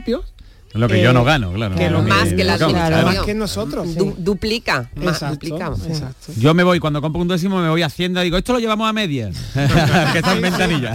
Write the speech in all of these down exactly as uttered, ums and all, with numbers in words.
Lo que eh, yo no gano, claro. Que lo más que la claro, más que nosotros. Sí. Du, duplica, más exacto, duplicamos. Exacto. Yo me voy, cuando compro un décimo, me voy a Hacienda y digo, esto lo llevamos a medias. Que está en ventanilla.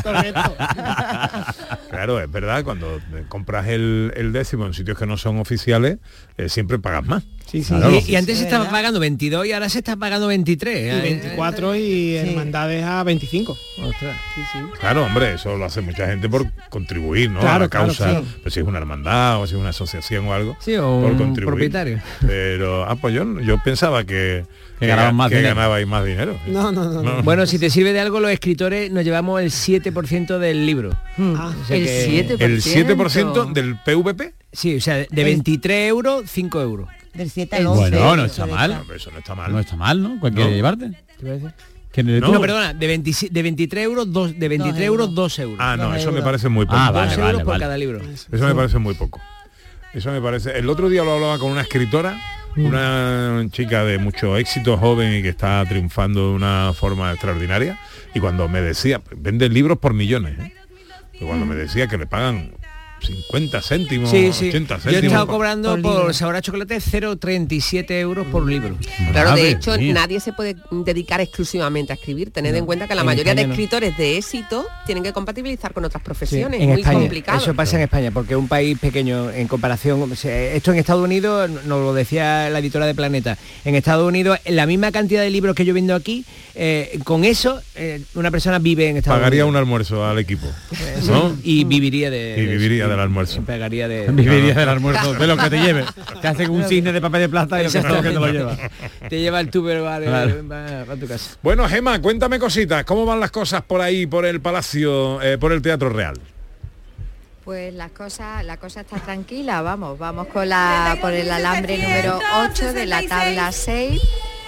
Claro, es verdad, cuando compras el, el décimo en sitios que no son oficiales, eh, siempre pagas más. Sí, sí. Claro. Y, y antes se estaba pagando veintidós y ahora se está pagando veintitrés. Y veinticuatro y hermandades a veinticinco. Ostras. Sí, sí. Claro, hombre, eso lo hace mucha gente por contribuir, ¿no? Claro, a la causa, claro, sí. pues si es una hermandad o si es una asociación o algo, sí, o por un contribuir. propietario. Pero, ah, pues yo, yo pensaba que, que, que, más que dinero. ganabais más dinero. No, no, no, no. Bueno, si te sirve de algo, los escritores nos llevamos el siete por ciento del libro. Ah, o sea el que, siete por ciento. ¿El siete por ciento del P V P? Sí, o sea, de veintitrés euros, cinco euros. Del siete al once. Bueno, no está mal. No, eso no está mal. No está mal, ¿no? Cualquiera No. llevarte. ¿Qué decir? Que no, no, perdona, de, veinte, de veintitrés euros, dos, de veintitrés euros, dos euros. Ah, no, dos eso euros. me parece muy poco. Ah, dos vale, euros vale, por vale. cada libro. Eso me parece muy poco. Eso me parece. El otro día lo hablaba con una escritora, una chica de mucho éxito, joven y que está triunfando de una forma extraordinaria. Y cuando me decía, vende libros por millones, ¿eh? Y cuando me decía que le pagan cincuenta céntimos, sí, sí. ochenta Yo he céntimos. estado por, cobrando por por libro. sabor a chocolate cero coma treinta y siete euros por libro. Claro, Madre de hecho, mía. nadie se puede dedicar exclusivamente a escribir. Tened No, en cuenta que la en mayoría de España no. escritores de éxito tienen que compatibilizar con otras Sí, profesiones. en muy España. complicado. Eso pasa en España, porque es un país pequeño en comparación. O sea, esto en Estados Unidos, nos lo decía la editora de Planeta, en Estados Unidos, la misma cantidad de libros que yo vendo aquí, eh, con eso, eh, una persona vive en Estados Pagaría Unidos. un almuerzo al equipo, Eh, ¿no? Y viviría de... Y viviría del almuerzo. Pagaría de... Viviría del almuerzo, de lo que te lleve. Te hacen un cisne de papel de plata y lo que, todo que te lo lleva. Te lleva el tuber vale, Claro. va, va a tu casa. Bueno, Gema, cuéntame cositas. ¿Cómo van las cosas por ahí, por el Palacio, eh, por el Teatro Real? Pues las cosas, la cosa está tranquila, vamos, vamos con la por el alambre número ocho de la tabla seis.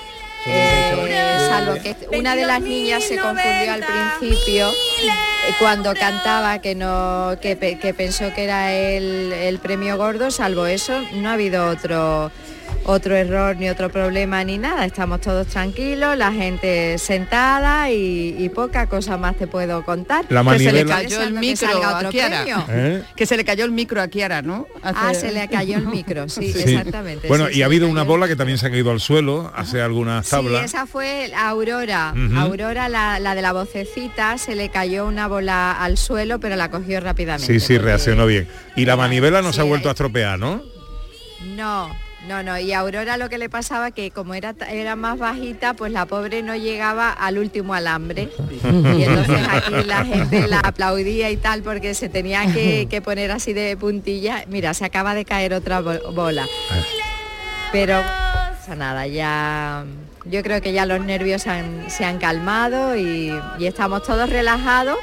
Eh, salvo que una de las niñas se confundió al principio eh, cuando cantaba que no que, pe- que pensó que era el, el premio gordo. Salvo eso, no ha habido otro otro error ni otro problema ni nada. Estamos todos tranquilos, la gente sentada y, y poca cosa más te puedo contar. La Que se le manivela. cayó el Pensando que micro salga a otro Kiara. premio. ¿Eh? Que se le cayó el micro a Kiara, ¿no? Hace- Ah, se le cayó el micro, sí, Sí. exactamente. Bueno, sí, y se ha le habido cayó una el bola que micro. también se ha caído al suelo hace algunas Sí, tablas. esa fue Aurora. Ujú. Aurora, la, la de la vocecita, se le cayó una bola al suelo, pero la cogió rápidamente. Sí, sí, porque- reaccionó bien. Y la manivela no se ha Sí, vuelto a eh, estropear, ¿no? No, no, no. Y a Aurora lo que le pasaba que como era ta- era más bajita, pues la pobre no llegaba al último alambre. Y entonces aquí la gente la aplaudía y tal porque se tenía que, que poner así de puntilla. Mira, se acaba de caer otra bo- bola. Pero no pasa nada, ya yo creo que ya los nervios han- se han calmado y, y estamos todos relajados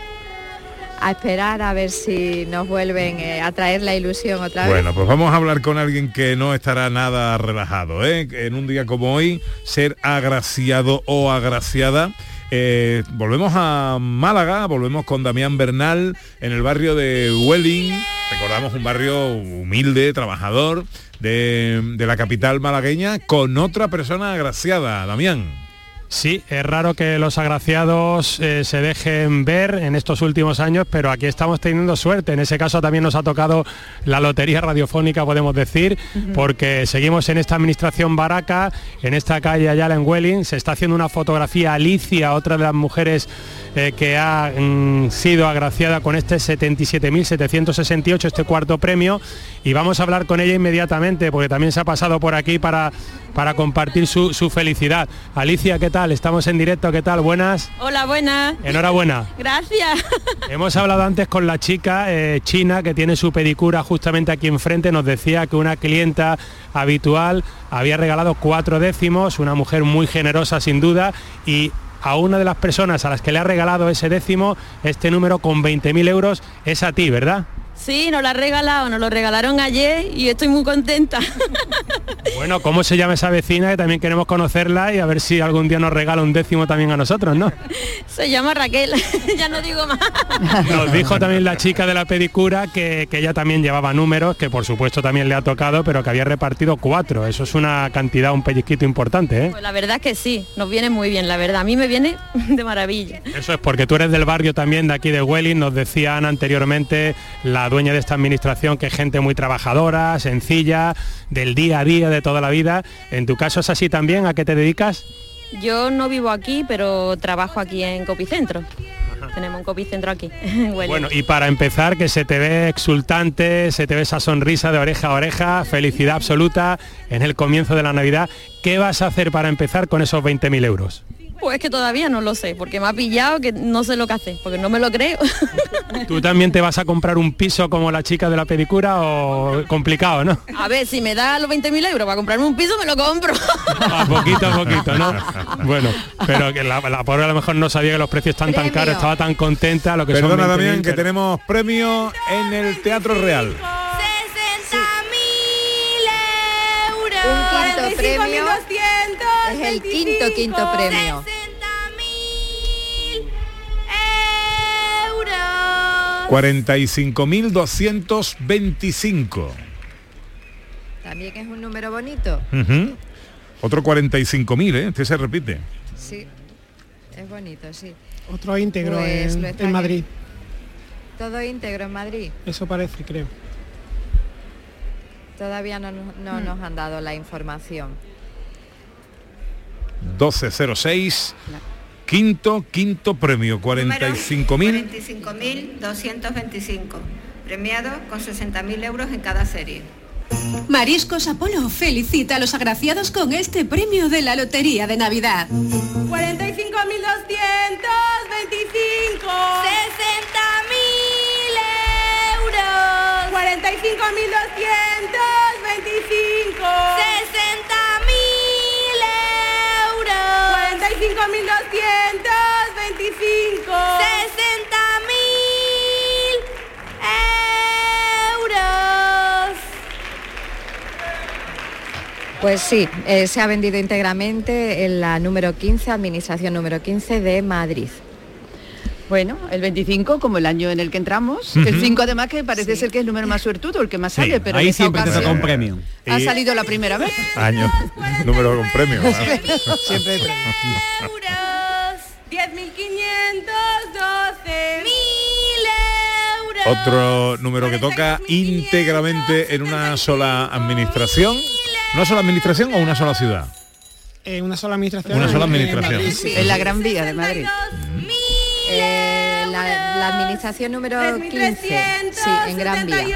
a esperar a ver si nos vuelven eh, a traer la ilusión otra vez. Bueno, pues vamos a hablar con alguien que no estará nada relajado, ¿eh? En un día como hoy, ser agraciado o agraciada. Eh, volvemos a Málaga, volvemos con Damián Bernal en el barrio de Welling. Recordamos un barrio humilde, trabajador de, de la capital malagueña, con otra persona agraciada. Damián. Sí, es raro que los agraciados eh, se dejen ver en estos últimos años, pero aquí estamos teniendo suerte. En ese caso también nos ha tocado la lotería radiofónica, podemos decir, uh-huh. porque seguimos en esta administración Baraca, en esta calle Ayala en Welling. Se está haciendo una fotografía a Alicia, otra de las mujeres eh, que ha mm, sido agraciada con este setenta y siete mil setecientos sesenta y ocho, este cuarto premio, y vamos a hablar con ella inmediatamente, porque también se ha pasado por aquí para, para compartir su, su felicidad. Alicia, ¿qué tal? Estamos en directo, ¿qué tal? Buenas. Hola, buenas. Enhorabuena. Gracias. Hemos hablado antes con la chica eh, china que tiene su pedicura justamente aquí enfrente. Nos decía que una clienta habitual había regalado cuatro décimos, una mujer muy generosa sin duda, y a una de las personas a las que le ha regalado ese décimo, este número con veinte mil euros, es a ti, ¿verdad? Sí, nos lo ha regalado, nos lo regalaron ayer y estoy muy contenta. Bueno, ¿cómo se llama esa vecina? Que también queremos conocerla y a ver si algún día nos regala un décimo también a nosotros, ¿no? Se llama Raquel, ya no digo más. Nos dijo también la chica de la pedicura que, que ella también llevaba números, que por supuesto también le ha tocado, pero que había repartido cuatro. Eso es una cantidad, un pellizquito importante, ¿eh? Pues la verdad es que sí, nos viene muy bien, la verdad. A mí me viene de maravilla. Eso es porque tú eres del barrio también de aquí de Welling, nos decían anteriormente la la dueña de esta administración, que es gente muy trabajadora, sencilla, del día a día, de toda la vida. ¿En tu caso es así también? ¿A qué te dedicas? Yo no vivo aquí, pero trabajo aquí en Copicentro. Tenemos un Copicentro aquí. Bueno, y para empezar, que se te ve exultante, se te ve esa sonrisa de oreja a oreja, felicidad absoluta en el comienzo de la Navidad. ¿Qué vas a hacer para empezar con esos veinte mil euros? Pues que todavía no lo sé, porque me ha pillado que no sé lo que hacer, porque no me lo creo. ¿Tú también te vas a comprar un piso como la chica de la pedicura o complicado, no? A ver, si me da los veinte mil euros para comprarme un piso, me lo compro. A poquito a poquito, ¿no? Bueno, pero que la, la pobre a lo mejor no sabía que los precios están tan caros, estaba tan contenta. Lo que Perdona, son Damián, mil, que pero... tenemos premio en el Teatro Real. Un quinto premio. Es el quinto, quinto premio. cuarenta y cinco mil doscientos veinticinco. También es un número bonito. Uh-huh. Otro cuarenta y cinco mil, ¿eh? Este se repite. Sí, es bonito, sí. Otro íntegro Pues en, lo está en Madrid. Todo íntegro en Madrid. Eso parece, creo. Todavía no, no nos han dado la información. doce cero seis. Quinto, quinto premio, cuarenta y cinco mil. cuarenta y cinco mil doscientos veinticinco, premiado con sesenta mil euros en cada serie. Mariscos Apolo felicita a los agraciados con este premio de la Lotería de Navidad. cuarenta y cinco mil doscientos veinticinco. sesenta mil euros. cuarenta y cinco mil doscientos veinticinco. sesenta mil euros. cuarenta y cinco mil doscientos veinticinco. sesenta mil euros. Pues sí, eh, se ha vendido íntegramente en la número quince, administración número quince de Madrid. Bueno, el veinticinco, como el año en el que entramos, Uh-huh. el cinco además que parece Sí. ser que es el número más suertudo, el que más Sí, sale, pero ahí en esta siempre te ocasión toca un premio. ha Y- salido la primera vez. Año, número con premio. Siempre hay premio. euros. diez mil quinientos doce. Mil euros. Otro número que toca íntegramente en una sola administración. ¿Una sola administración o una sola ciudad? Eh, una sola administración. Una sola en- en administración. Madrid, sí. En la Gran Vía de Madrid. Eh, la, la administración número quince, sí, en Gran Vía.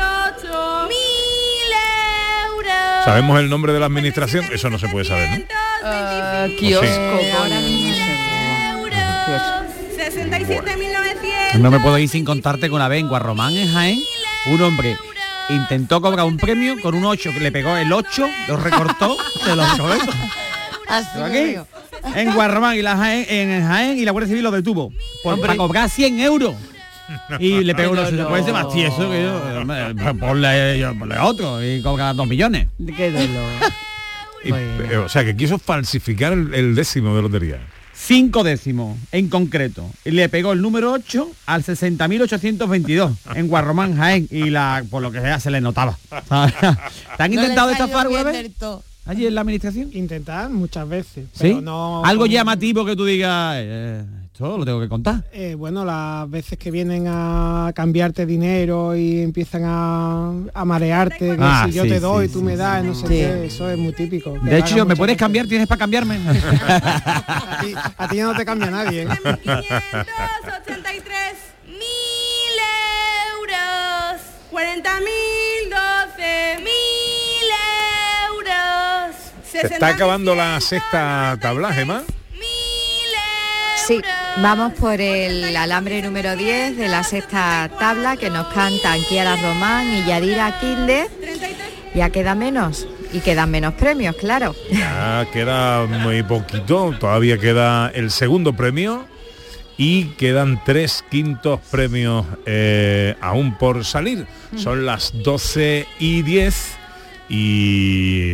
Mil euros. ¿Sabemos el nombre de la administración? Eso no se puede saber, ¿no? Ah, sí. kiosco. Eh, ahora coño, mismo no sé. Kiosco. sesenta y siete mil novecientos. No me puedo ir sin contarte que una vez en Guarromán, en Jaén, un hombre intentó cobrar un premio con un ocho, que le pegó el ocho, lo recortó, se lo recortó. Así ¿Aquí? lo digo. En Guarromán y la Jaén, en Jaén y la Guardia Civil lo detuvo por, para cobrar cien euros. Y le pegó unos dolor. pues ese más tieso que yo, hombre, ponle, yo, ponle otro y cobra dos millones. Qué dolor. Y, eh, o sea, que quiso falsificar el, el décimo de lotería. Cinco décimos en concreto. Y le pegó el número ocho al sesenta mil ochocientos veintidós en Guarromán, Jaén. Y la, por lo que sea, se le notaba. ¿Te han intentado estafar una vez? Allí en la administración. Intentar muchas veces. ¿Sí? Pero no Algo con- llamativo que tú digas, eh, esto lo tengo que contar. Eh, bueno, las veces que vienen a cambiarte dinero y empiezan a, a marearte, que Ah, si yo sí, te doy, sí, tú sí, me das, sí. no sé Sí. qué, eso es muy típico. que De lo hecho, hagan ¿me muchas puedes veces. cambiar? ¿Tienes para cambiarme? A ti, a ti ya no te cambia nadie, ¿eh? quinientos ochenta y tres. Mil euros. cuarenta mil doce. Mil euros. Se está acabando la sexta tabla, Gemma. Sí, vamos por el alambre número diez de la sexta tabla que nos cantan Kiara Román y Yadira Kilde. Ya queda menos y quedan menos premios, claro. Ya queda muy poquito, todavía queda el segundo premio y quedan tres quintos premios eh, aún por salir. Son las doce y diez y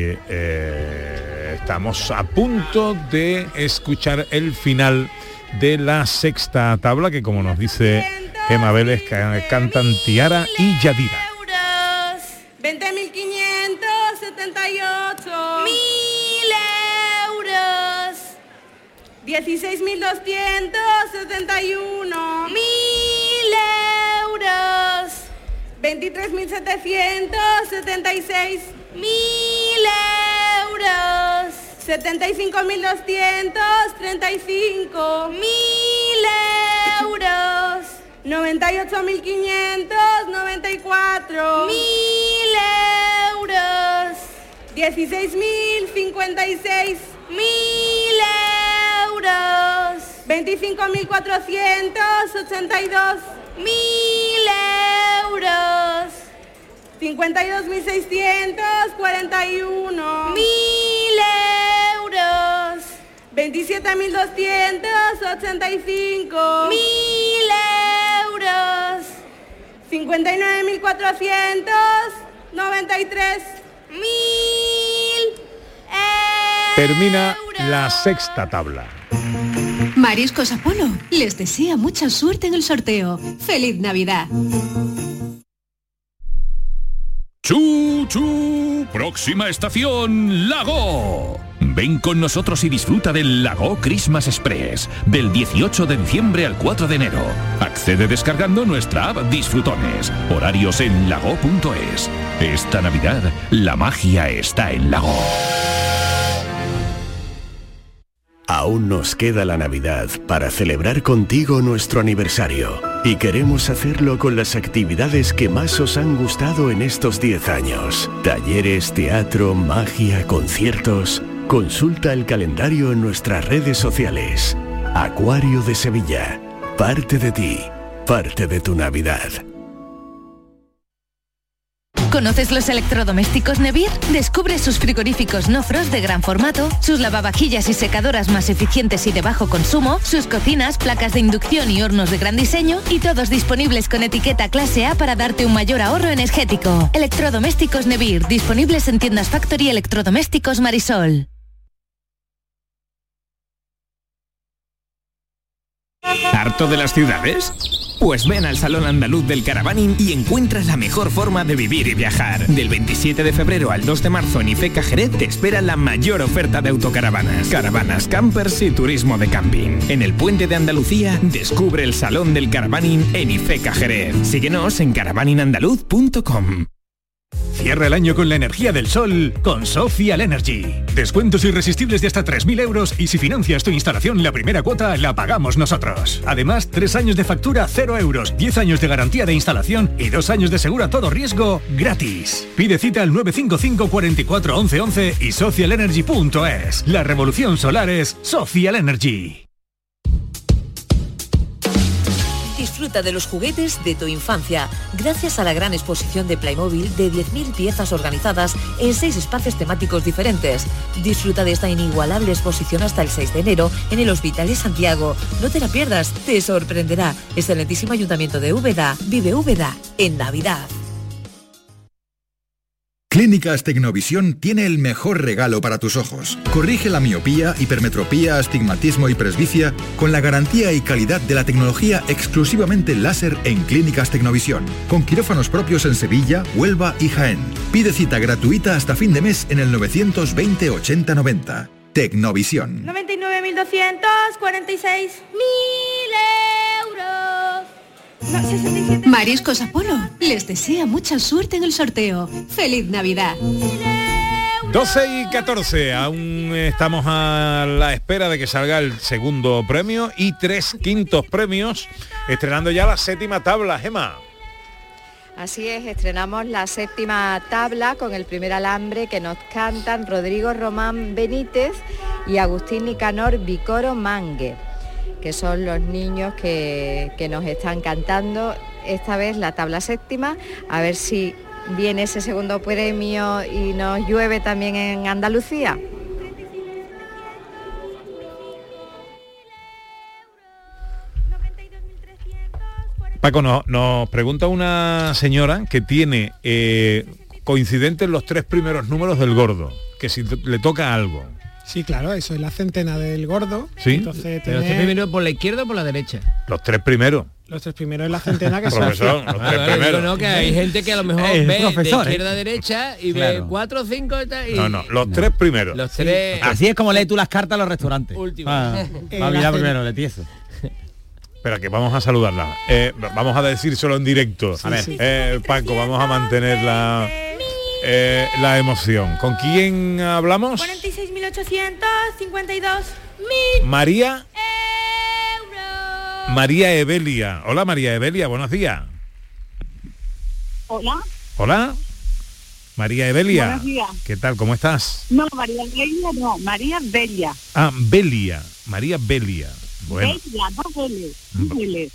eh, estamos a punto de escuchar el final de la sexta tabla, que como nos dice Gemma Vélez, ca- cantan Tiara y Yadira. veinte mil quinientos setenta y ocho. Mil euros. dieciséis mil doscientos setenta y uno. Mil euros. veintitrés mil setecientos setenta y seis. Mil euros. setenta y cinco mil doscientos treinta y cinco. Mil euros. noventa y ocho mil quinientos noventa y cuatro. Mil euros. dieciséis mil cincuenta y seis. Mil euros. veinticinco mil cuatrocientos ochenta y dos. Mil euros. cincuenta y dos mil seiscientos cuarenta y uno. Mil euros. veintisiete mil doscientos ochenta y cinco. Mil euros. cincuenta y nueve mil cuatrocientos noventa y tres. Mil euros. Termina la sexta tabla. Mariscos Apolo les desea mucha suerte en el sorteo. ¡Feliz Navidad! ¡Chu, chu! Próxima estación, Lago. Ven con nosotros y disfruta del Lago Christmas Express, del dieciocho de diciembre al cuatro de enero. Accede descargando nuestra app Disfrutones. Horarios en lago punto es. Esta Navidad, la magia está en Lago. Aún nos queda la Navidad para celebrar contigo nuestro aniversario y queremos hacerlo con las actividades que más os han gustado en estos diez años. Talleres, teatro, magia, conciertos. Consulta el calendario en nuestras redes sociales. Acuario de Sevilla. Parte de ti, parte de tu Navidad. ¿Conoces los electrodomésticos Nevir? Descubre sus frigoríficos no frost de gran formato, sus lavavajillas y secadoras más eficientes y de bajo consumo, sus cocinas, placas de inducción y hornos de gran diseño, y todos disponibles con etiqueta clase A para darte un mayor ahorro energético. Electrodomésticos Nevir, disponibles en tiendas Factory Electrodomésticos Marisol. ¿Harto de las ciudades? Pues ven al Salón Andaluz del Caravaning y encuentras la mejor forma de vivir y viajar. Del veintisiete de febrero al dos de marzo en Ifeca Jerez te espera la mayor oferta de autocaravanas, caravanas, campers y turismo de camping. En el Puente de Andalucía, descubre el Salón del Caravaning en Ifeca Jerez. Síguenos en caravaning andaluz punto com. Cierra el año con la energía del sol con Social Energy. Descuentos irresistibles de hasta tres mil euros y si financias tu instalación, la primera cuota la pagamos nosotros. Además, tres años de factura cero euros, diez años de garantía de instalación y dos años de seguro a todo riesgo gratis. Pide cita al nueve cinco cinco, cuatro cuatro, once once y social energy punto es. La revolución solar es Social Energy. Disfruta de los juguetes de tu infancia, gracias a la gran exposición de Playmobil de diez mil piezas organizadas en seis espacios temáticos diferentes. Disfruta de esta inigualable exposición hasta el seis de enero en el Hospital de Santiago. No te la pierdas, te sorprenderá. Excelentísimo Ayuntamiento de Úbeda, vive Úbeda en Navidad. Clínicas Tecnovisión tiene el mejor regalo para tus ojos. Corrige la miopía, hipermetropía, astigmatismo y presbicia con la garantía y calidad de la tecnología exclusivamente láser en Clínicas Tecnovisión, con quirófanos propios en Sevilla, Huelva y Jaén. Pide cita gratuita hasta fin de mes en el novecientos veinte, ochenta, noventa. Tecnovisión. noventa y nueve mil doscientos cuarenta y seis. Mil euros. Mariscos Apolo les desea mucha suerte en el sorteo. ¡Feliz Navidad! doce y catorce, aún estamos a la espera de que salga el segundo premio y tres quintos premios, estrenando ya la séptima tabla, Gemma. Así es, estrenamos la séptima tabla con el primer alambre que nos cantan Rodrigo Román Benítez y Agustín Nicanor Vicoro Mangue, que son los niños que, que nos están cantando esta vez la tabla séptima, a ver si viene ese segundo premio y nos llueve también en Andalucía. Paco, no, nos pregunta una señora que tiene eh, coincidentes los tres primeros números del gordo, que si le toca algo. Sí, claro, eso es la centena del gordo. Sí. Entonces, Pero los tres primeros por la izquierda o por la derecha. Los tres primeros. Los tres primeros es la centena que Profesor, son. los Ah, tres vale, primeros. digo, no, que hay gente que a lo mejor Eh, ve profesor, de ¿eh? izquierda a derecha y Claro. ve cuatro o cinco y tal. Y... No, no, los tres primeros. Los tres. Así es como lees tú las cartas a los restaurantes. Último. Ah, Eh, va a olvidar la primero, le tieso. espera, que vamos a saludarla. Eh, vamos a decírselo en directo. A ver, sí. Eh, Paco, vamos a mantener la, eh, la emoción. ¿Con quién hablamos? cuarenta y seis mil ochocientos cincuenta y dos mil María. María Evelia. Hola, María Evelia, buenos días. Hola. Hola. María Evelia. Buenos días. ¿Qué tal? ¿Cómo estás? No, María Belia, no, María Bella. Ah, Belia. María Belia. Bueno. Bella, no Belle, no Belle.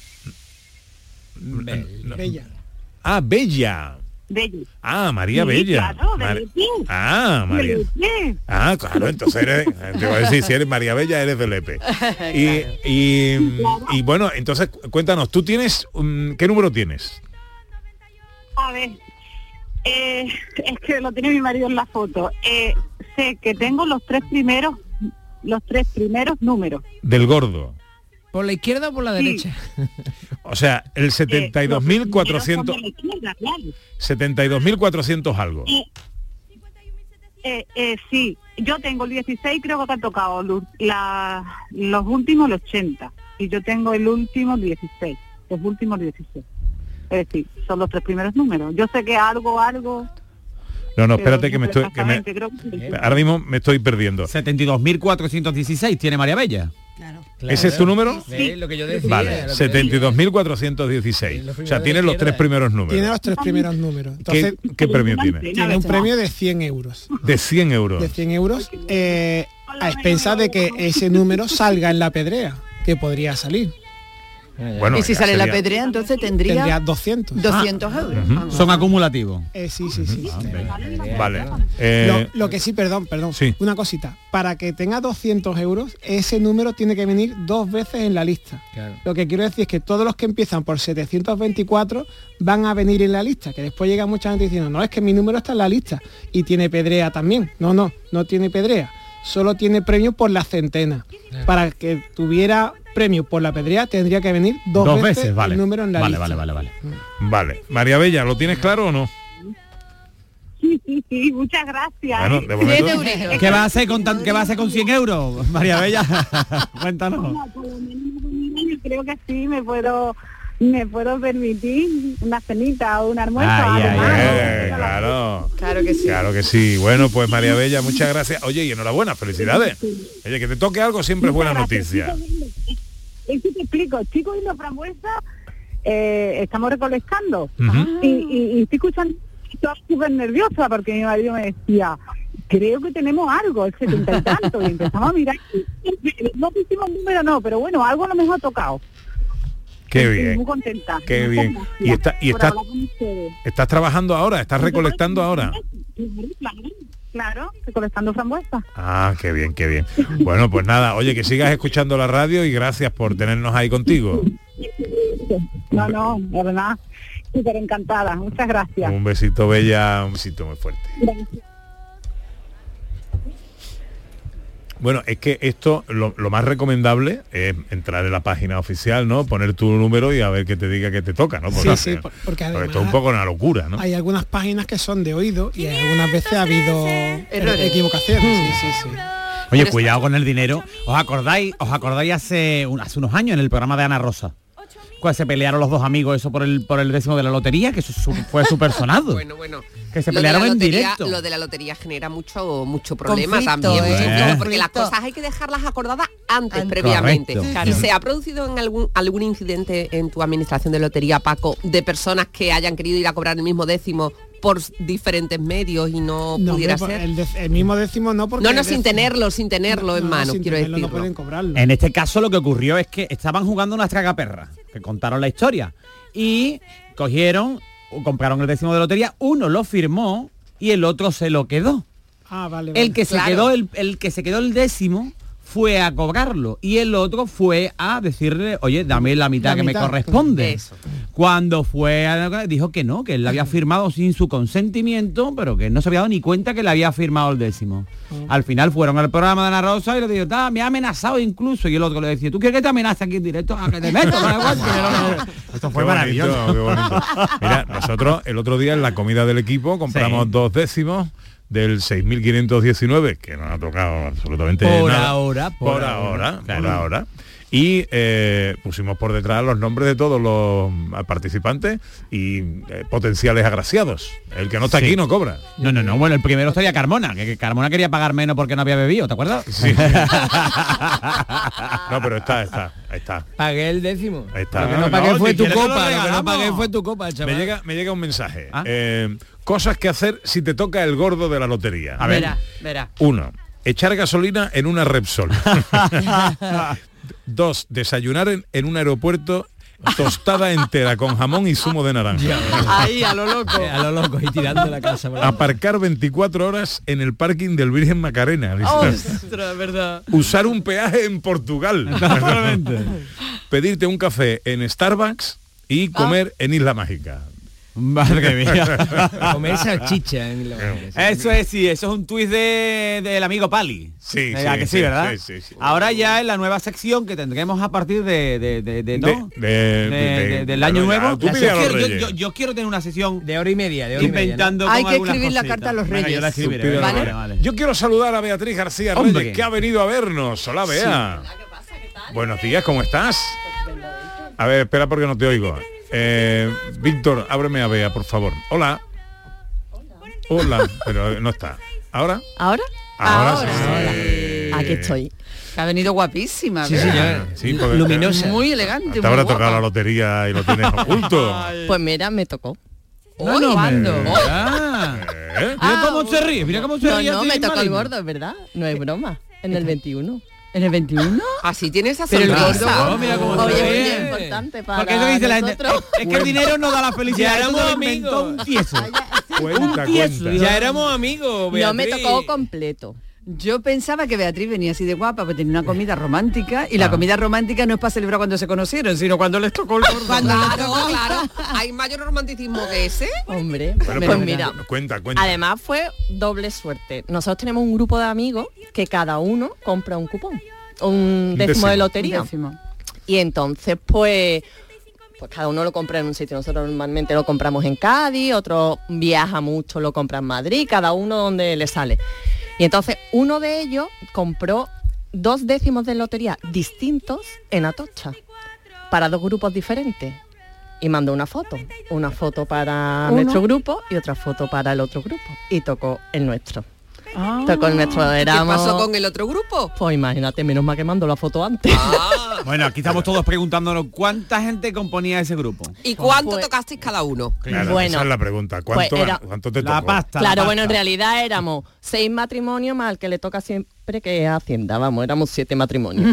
No. Bella. Ah, Bella. Bella. Ah, María Sí, Bella. claro, Mar- de Lepe. Ah, María. De Lepe. Ah, claro, entonces eres, te voy a decir, si eres María Bella, eres de Lepe. Y, y, y bueno, entonces cuéntanos, ¿tú tienes, um, qué número tienes? A ver, eh, es que lo tiene mi marido en la foto. Eh, sé que tengo los tres primeros, los tres primeros números. Del gordo. ¿Por la izquierda o por la Sí. derecha? O sea, el setenta y dos mil cuatrocientos, Eh, los primeros son de la izquierda, claro. setenta y dos mil cuatrocientos algo. Eh, eh, eh, sí, yo tengo el dieciséis, creo que te ha tocado lu- la, los últimos el ochenta y yo tengo el último dieciséis, los últimos dieciséis. Es decir, son los tres primeros números. Yo sé que algo, algo... No, no, pero espérate que me estoy, que me, exactamente, creo que sí. ahora mismo me estoy perdiendo. setenta y dos mil cuatrocientos dieciséis tiene María Bella. ¿Ese es tu número? Sí, lo que yo decía. Vale, lo que setenta y dos mil cuatrocientos dieciséis. O sea, tienes los tres primeros números. Tiene los tres primeros números. Entonces, ¿Qué, qué premio tiene? tiene un premio de cien euros. De cien euros. De cien euros eh, a expensas de que ese número salga en la pedrea, que podría salir. Bueno, y si ya sale la sería- pedrea, entonces tendría, Tendría doscientos. doscientos euros. Ujú. Son acumulativos. Eh, sí, sí, sí. Vale. Eh, Lo, lo que sí, perdón, perdón, Sí. una cosita. Para que tenga doscientos euros, ese número tiene que venir dos veces en la lista. Claro. Lo que quiero decir es que todos los que empiezan por setecientos veinticuatro van a venir en la lista, que después llega mucha gente diciendo, no, es que mi número está en la lista y tiene pedrea también. No, no, no tiene pedrea. Solo tiene premio por la centena. Para que tuviera premio por la pedrea tendría que venir dos, Dos veces, veces, vale. el número en la Vale, lista. vale, vale, vale. Vale. María Bella, ¿lo tienes claro o no? Sí, sí, sí, muchas gracias. Bueno, ¿eh? de momento- Cien euritos. ¿Qué va a hacer con tan- qué va a hacer con cien euros, María Bella? Cuéntanos. No, por lo menos yo creo que sí me puedo me puedo permitir una cenita o un almuerzo. Ay, ay, además, Eh, ¿no? claro. Claro que sí. Claro que sí. Bueno, pues María Bella, muchas gracias. Oye, y enhorabuena, felicidades. Oye, que te toque algo siempre es buena noticia. Es que te explico, estoy cogiendo frambuesa, eh, estamos recolectando Ujú. y, y, y estoy escuchando, estoy súper nerviosa porque mi marido me decía, creo que tenemos algo, el setenta y tanto, y empezamos a mirar, y no pusimos número, no, pero bueno, algo a lo mejor ha tocado. Qué Estoy bien. muy contenta. Qué Muchas bien. gracias Y está- y por está- hablar con ustedes. ¿Estás trabajando ahora? ¿Estás recolectando ahora? Claro, claro, recolectando frambuesas. Ah, qué bien, qué bien. Bueno, pues nada, oye, que sigas escuchando la radio y gracias por tenernos ahí contigo. No, no, de verdad, súper encantada. Muchas gracias. Un besito, Bella, un besito muy fuerte. Bueno, es que esto, lo, lo más recomendable es entrar en la página oficial, ¿no? Poner tu número y a ver que te diga que te toca, ¿no? Sí, sí, por- porque además esto es un poco una locura, ¿no? hay algunas páginas que son de oído y algunas veces ha habido Errores. equivocaciones. Sí, sí, sí. Oye, cuidado con el dinero. ¿Os acordáis? ¿Os acordáis hace, un- hace unos años en el programa de Ana Rosa? Cuando se pelearon los dos amigos eso por el por el décimo de la lotería, que eso su- fue súper sonado. Bueno, bueno. Que se Lo de la pelearon en lotería- directo. Lo de la lotería genera mucho mucho problema Conflicto, también, ¿eh? mucho, porque las Conflicto. cosas hay que dejarlas acordadas antes, Antes. previamente. Correcto. Claro. ¿Y se ha producido en algún algún incidente en tu administración de lotería, Paco, de personas que hayan querido ir a cobrar el mismo décimo por diferentes medios y no, No, pudiera hombre, ser? el, dec- el mismo décimo no porque No, no, el sin décimo- tenerlo, sin tenerlo en No, no, mano, sin quiero tenerlo decirlo. no pueden cobrarlo. En este caso lo que ocurrió es que estaban jugando unas tragaperras, que contaron la historia, y cogieron, o compraron el décimo de lotería, uno lo firmó y el otro se lo quedó. Ah, vale, vale. El que se Claro. quedó el, el que se quedó el décimo fue a cobrarlo y el otro fue a decirle, oye, dame la mitad La que mitad. me corresponde. Eso. Cuando fue a, dijo que no, que él la había firmado sin su consentimiento, pero que no se había dado ni cuenta que le había firmado el décimo. Al final fueron al programa de Ana Rosa y le dijo, "Ta, me ha amenazado incluso", y el otro le decía, ¿tú quieres que te amenace aquí en directo? A que te meto, no da igual, que no- Esto fue Qué bonito, maravilloso. qué bonito. Mira, nosotros el otro día en la comida del equipo compramos Sí. dos décimos del seis mil quinientos diecinueve, que no ha tocado absolutamente Por nada. ahora, por por ahora, ahora, claro. por ahora. y eh, pusimos por detrás los nombres de todos los participantes y eh, potenciales agraciados. El que no está Sí. aquí no cobra. No, no, no, bueno, el primero estaría Carmona, que, que Carmona quería pagar menos porque no había bebido, ¿te acuerdas? Sí. No, pero está, está, ahí está. Pagué el décimo. Ahí está. Lo que no, No, pagué no, fue si tu quieres te lo copa, lo que no regalamos. pagué fue tu copa, chaval. Me llega, me llega un mensaje. Eh, cosas que hacer si te toca el gordo de la lotería. A ver. Verá, verá. Uno, echar gasolina en una Repsol. Dos, desayunar en, en un aeropuerto tostada entera con jamón y zumo de naranja. Ahí, a lo loco. A lo loco y tirando la casa. por la- Aparcar veinticuatro horas en el parking del Virgen Macarena. Ostras, verdad. Usar un peaje en Portugal. Pedirte un café en Starbucks y comer en Isla Mágica. Madre mía. Comer salchicha en la... Eso es, sí, eso es un tuit de, del amigo Pali. Sí, ¿A sí, que sí, sí, verdad? sí, sí, sí. Ahora ya es la nueva sección que tendremos a partir de, de, de, de, ¿no? De- de- De- de- de- del de- año ya, nuevo. tú Yo pide a los quiero, yo, Reyes. yo- yo quiero tener una sesión De hora y media, de hora y media, ¿no? inventando Hay con que algunas escribir la cositas. carta a los Venga, yo la Reyes. escribiré, Tú pide a los vale, Reyes. vale. Yo quiero saludar a Beatriz García Hombre. Reyes, que ha venido a vernos. Hola, Bea. Buenos días, ¿cómo estás? A ver, espera porque no te oigo. Eh, Víctor, ábreme a Bea, por favor. Hola. Hola, pero no está. ¿Ahora? ¿Ahora? Ahora, Ahora. sí. Aquí estoy. Que ha venido guapísima. Sí, ¿verdad? señor. Sí, porque Luminosa. Muy elegante. Te muy habrá guapa. tocado la lotería y lo tienes oculto. Pues mira, me tocó. No, no, ¿Cuándo? me- Ah. ¿Eh? Mira cómo se ríe, mira cómo se No, ríe. no, así, me tocó el maligno. gordo, ¿verdad? No es broma. En el veintiuno. ¿En el veintiuno? Así tiene esa Pero el sonrisa. gordo- Oh, mira cómo se Oye, ríe. muy importante para Porque eso dice la gente, nosotros. es que el dinero no da la felicidad. Ya eso éramos se lo inventó amigos. un tieso. Cuenta, tieso, cuenta. Ya éramos amigos, No me Beatriz. tocó completo. Yo pensaba que Beatriz venía así de guapa, porque tenía una comida romántica, y la comida romántica no es para celebrar cuando se conocieron, sino cuando les tocó el gordo. Claro, claro. ¿Hay mayor romanticismo que ese? Hombre, Bueno, pues pero- mira. Cuenta, cuenta. Además fue doble suerte. Nosotros tenemos un grupo de amigos que cada uno compra un cupón, un décimo, décimo. de lotería. Décimo. Y entonces pues pues cada uno lo compra en un sitio. Nosotros normalmente lo compramos en Cádiz, otro viaja mucho, lo compra en Madrid, cada uno donde le sale. Y entonces uno de ellos compró dos décimos de lotería distintos en Atocha, para dos grupos diferentes. Y mandó una foto, una foto para ¿Uno? nuestro grupo y otra foto para el otro grupo. Y tocó el nuestro. Ah. Tocó el nuestro, ¿Qué éramos... pasó con el otro grupo? Pues imagínate, menos mal que mandó la foto antes. Ah. Bueno, aquí estamos todos preguntándonos cuánta gente componía ese grupo. ¿Y cuánto Pues- tocasteis cada uno? Claro, Bueno, esa es la pregunta. ¿Cuánto, pues era- ¿cuánto te La tocó? pasta. la Claro, pasta. bueno, en realidad éramos seis matrimonios más el que le toca siempre, que es Hacienda, vamos, éramos siete matrimonios.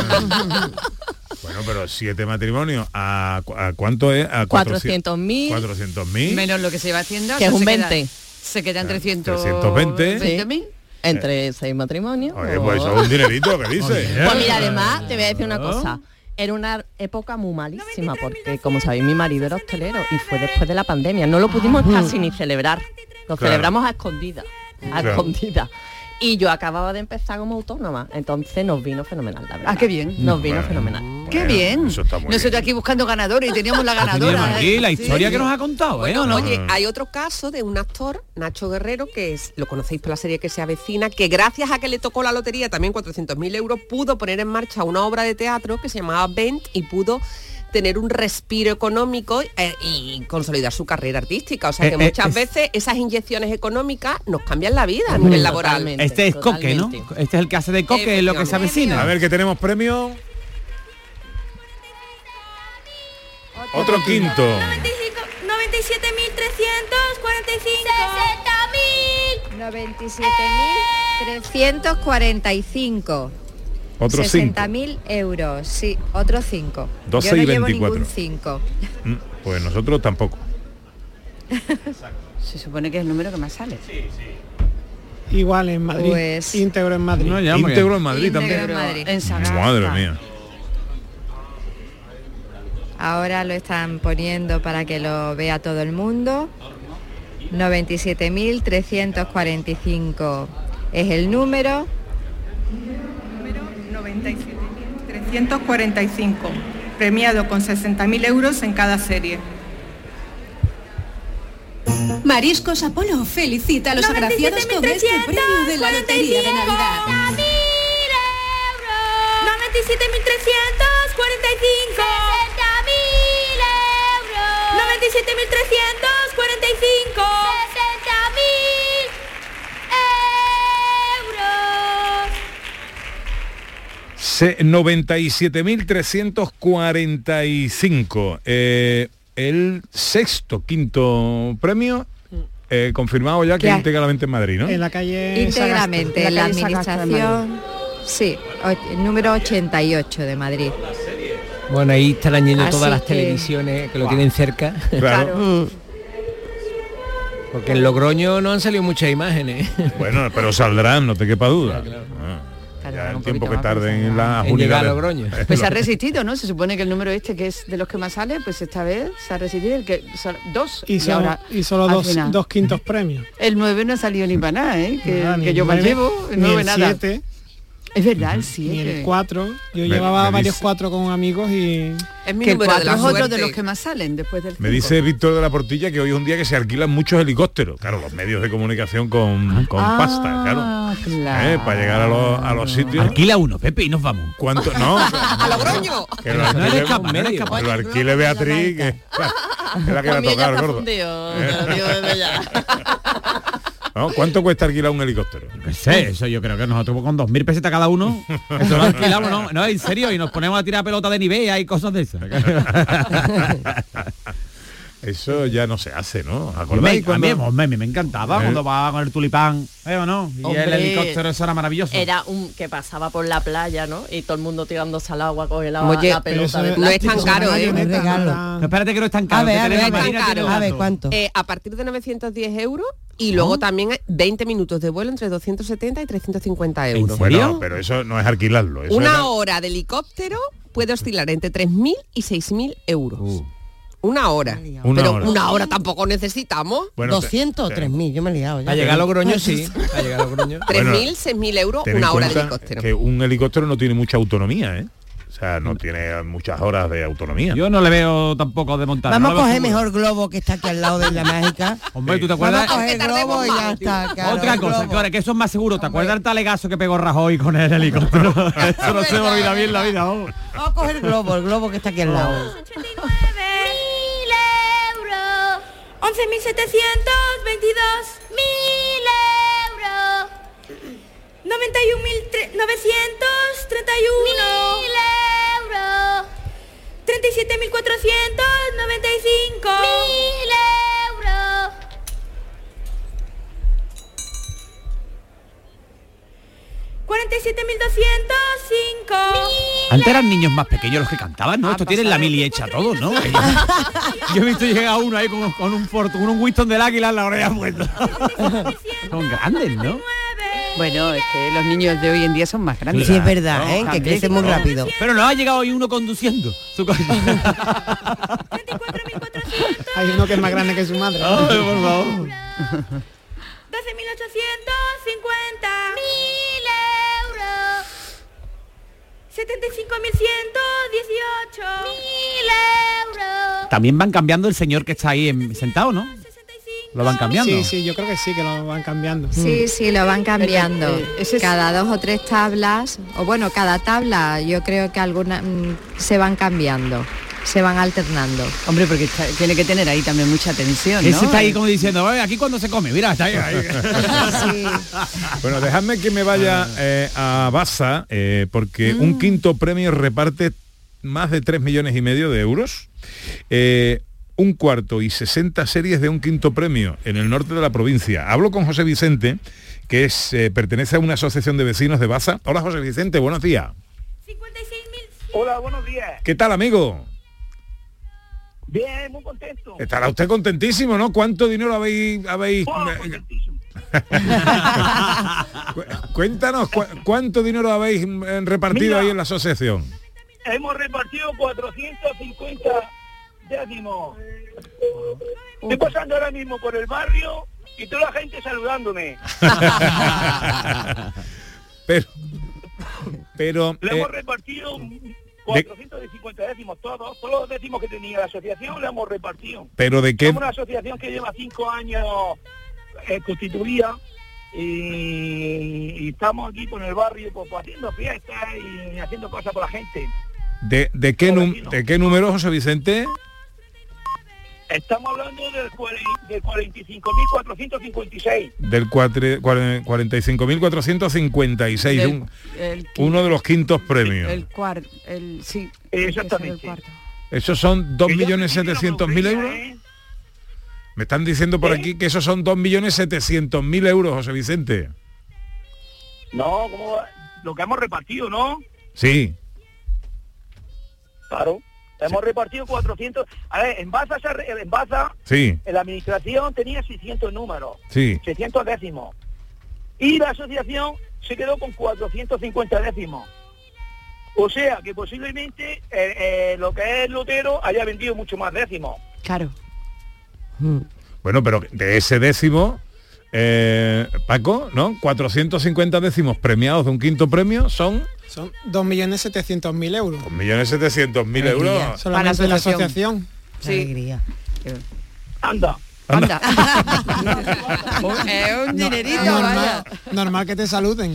Bueno, pero siete matrimonios, ¿a, cu- a cuánto es? A cuatrocientos mil, cuatrocientos mil. Menos lo que se iba haciendo. que es un veinte, Se quedan trescientos trescientos veinte. veinte mil. entre seis matrimonios. Oye, o- pues eso es un dinerito, ¿qué dice? Pues mira, además, te voy a decir una cosa. Era una época muy malísima porque, como sabéis, mi marido era hostelero y fue después de la pandemia. No lo pudimos casi ni celebrar. Lo Claro. celebramos a escondidas. A Claro. escondidas. Y yo acababa de empezar como autónoma. Entonces nos vino fenomenal, la verdad. Ah, qué bien. Nos vino Bueno. fenomenal. Qué Bueno, bien. eso está muy Nosotros bien. aquí buscando ganadores y teníamos la Teníamos ganadora. aquí la historia Sí. que nos ha contado, ¿eh? Bueno, ¿o no? oye, hay otro caso de un actor, Nacho Guerrero, que es, lo conocéis por la serie que se avecina, que gracias a que le tocó la lotería, también cuatrocientos mil euros, pudo poner en marcha una obra de teatro que se llamaba Bent y pudo tener un respiro económico eh, y consolidar su carrera artística. O sea que Eh, eh, muchas es- veces esas inyecciones económicas nos cambian la vida a nivel laboral. Totalmente. Este es Coque, ¿no? Totalmente. Este es el que hace de Coque, es lo que se A avecina. ver, que tenemos premio. Otro quinto. noventa y siete mil trescientos cuarenta y cinco. noventa y siete mil trescientos cuarenta y cinco. Otro sesenta cinco. mil euros, sí, otros cinco. doce Yo no y llevo veinticuatro. ningún cinco. Mm, Pues nosotros tampoco. Se supone que es el número que más sale. Igual en Madrid, Pues- íntegro en Madrid. No, ya, hombre. Íntegro en Madrid Íntegro también. en Madrid. En Sagasta. Madre mía. Ahora lo están poniendo para que lo vea todo el mundo. noventa y siete mil trescientos cuarenta y cinco es el número. Número noventa y siete mil trescientos cuarenta y cinco, premiado con sesenta mil euros en cada serie. Mariscos Apolo felicita a los agraciados con este premio de la Lotería de Navidad. noventa y siete mil trescientos cuarenta y cinco. sesenta mil euros. noventa y siete mil trescientos cuarenta y cinco. sesenta mil euros. Se, noventa y siete mil trescientos cuarenta y cinco. Eh, el sexto, quinto premio. Eh, confirmado ya que ¿Qué? íntegramente en Madrid, ¿no? En la calle Íntegramente, en la calle Sagasta de Madrid. administración, sí, o- el número ochenta y ocho de Madrid. Bueno, ahí estarán yendo Así todas las que- televisisiones que lo tienen cerca. Claro. Mm. Porque en Logroño no han salido muchas imágenes. Bueno, pero saldrán, no te quepa duda. Ah, ya el tiempo que tarden en las En llegar a unidades. Logroño. Pues se ha resistido, ¿no? Se supone que el número este, que es de los que más sale, pues esta vez se ha resistido el que son dos. Y, solo, ahora, y solo al dos, final. dos quintos premios. El nueve no ha salido ni para nada, ¿eh? Que, Nada, ni que el yo más nueve, llevo, el ni nueve el nada. siete, Es verdad, el ni siete. el cuatro. Yo Me- llevaba me varios dice- cuatro con amigos y... Es mi Que el número de cuatro la es otro suerte. de los que más salen después del Me cinco. dice Víctor de la Portilla que hoy es un día que se alquilan muchos helicópteros. Claro, los medios de comunicación con, con Ah, pasta, claro. claro. Eh, para llegar a los, a los sitios. Alquila uno, Pepe, y nos vamos. ¿Cuánto? No, ¡A Logroño! que lo No alquile, eres capaz, no eres que capaz. lo alquile Beatriz, que, que es la que va a tocar, gordo. ¿No? ¿Cuánto cuesta alquilar un helicóptero? ¿Qué sé? Eso yo creo que nosotros con dos mil pesetas cada uno, eso lo alquilamos, ¿no? No, en serio, y nos ponemos a tirar pelota de nivel y cosas de esas. Eso ya no se hace, ¿no? Me, ¿Acordáis a cuando- mí, hombre, me, me encantaba Eh. cuando va con el tulipán, ¿eh o no? Y Hombre, el helicóptero, eso era maravilloso. Era un que pasaba por la playa, ¿no? Y todo el mundo tirándose al agua con la, Oye, la pelota de no es plástico. tan caro, ¿eh? Marioneta, regalo. la- No, espérate que no es tan caro. A ver, que a ver, tenemos a ver, Marina, tan tiene caro. un A ver, dato. ¿cuánto? Eh, a partir de novecientos diez euros y luego también hay veinte minutos de vuelo entre doscientos setenta y trescientos cincuenta euros. serio? Bueno, pero eso no es alquilarlo. Eso Una era- hora de helicóptero puede oscilar entre tres mil y seis mil euros. Uh. Una hora. Una Pero hora. una hora tampoco necesitamos. Bueno, te- doscientos o te- tres mil, yo me he liado ya. A llegar a Logroño, sí. A llegar a Logroño. tres mil, Bueno, seis mil euros, ten en una hora de cuenta helicóptero. que un helicóptero no tiene mucha autonomía, ¿eh? O sea, no tiene muchas horas de autonomía. Yo no le veo tampoco de montar. Vamos no a lo veo coger seguro. mejor globo que está aquí al lado de la mágica. Hombre, ¿tú te Vamos acuerdas? a coger globo y ya está. claro, Otra el cosa, globo. claro, que eso es más seguro. ¿Te acuerdas el talegazo que pegó Rajoy con el helicóptero? Eso no se me olvida bien la vida. vamos. Vamos a coger el globo, el globo que está aquí al lado. ochenta y nueve mil euros. once mil setecientos veintidós mil euros. noventa y un mil novecientos treinta y uno mil euros. treinta y siete mil cuatrocientos noventa y cinco mil euros. cuarenta y siete mil doscientos cinco Antes eran niños más pequeños los que cantaban, ¿no? Esto tienen la mili hecha todos, ¿no? Yo he visto llegar uno ahí con, con un Ford, con un Winston del Águila en la oreja puesta. Son grandes, ¿no? Bueno, es que los niños de hoy en día son más grandes. Sí, es verdad, No, ¿eh? Que también. crece muy No. rápido. Pero no ha llegado hoy uno conduciendo. Su co- Hay uno que es más grande que su madre. Ay, por favor. doce mil ochocientos cincuenta mil euros. setenta y cinco mil ciento dieciocho mil euros. También van cambiando el señor que está ahí en- sentado, ¿no? Lo van cambiando. Sí, sí, yo creo que sí, que lo van cambiando. Sí, sí, lo van cambiando. Eh, ese es- Cada dos o tres tablas, o bueno, cada tabla, yo creo que algunas mm, se van cambiando, se van alternando. Hombre, porque está- tiene que tener ahí también mucha atención, ¿no? Ese está ahí como diciendo, "Oye, aquí cuando se come, mira, está ahí. ahí". Sí. Bueno, dejadme que me vaya eh, a Baza, eh, porque un quinto premio reparte más de tres millones y medio de euros. Eh, un cuarto y sesenta series de un quinto premio en el norte de la provincia. Hablo con José Vicente, que es eh, pertenece a una asociación de vecinos de Baza. Hola, José Vicente, buenos días. Hola, buenos días. ¿Qué tal, amigo? Bien, muy contento. Estará usted contentísimo, ¿no? ¿Cuánto dinero habéis... habéis... Oh, contentísimo. Cu- Cuéntanos, cu- ¿cuánto dinero habéis eh, repartido Mira. ahí en la asociación? Hemos repartido cuatrocientos cincuenta décimos. Estoy pasando ahora mismo por el barrio y toda la gente saludándome. pero... Pero... Le eh, hemos repartido cuatrocientos cincuenta décimos, todos, todos los décimos que tenía la asociación le hemos repartido. pero de qué... Somos una asociación que lleva cinco años eh, constituida y, y estamos aquí con el barrio pues, pues, haciendo fiestas y haciendo cosas por la gente. ¿De, de, qué, num- ¿De qué número, José Vicente? Estamos hablando del, del cuarenta y cinco mil cuatrocientos cincuenta y seis. Del cuarenta y cinco mil cuatrocientos cincuenta y seis, un, el, uno de los quintos premios. El cuarto, el sí. Exactamente. El ¿Esos son dos millones setecientos mil euros? ¿eh? Me están diciendo por ¿Eh? aquí que esos son dos millones setecientos mil euros, José Vicente. No, ¿cómo va? Lo que hemos repartido, ¿no? Sí. Claro. Hemos sí. repartido cuatrocientos. A ver, en Baza, en Baza, sí. en la administración tenía seiscientos números, sí. seiscientos décimos. Y la asociación se quedó con cuatrocientos cincuenta décimos. O sea, que posiblemente eh, eh, lo que es el lotero haya vendido mucho más décimos. Claro. Bueno, pero de ese décimo, eh, Paco, ¿no? cuatrocientos cincuenta décimos premiados de un quinto premio son... Son dos millones setecientos mil euros. dos millones setecientos mil euros. Solamente la asociación. Sí. Alegría. Anda. Anda. Es un dinerito, no, vaya. Normal, normal que te saluden.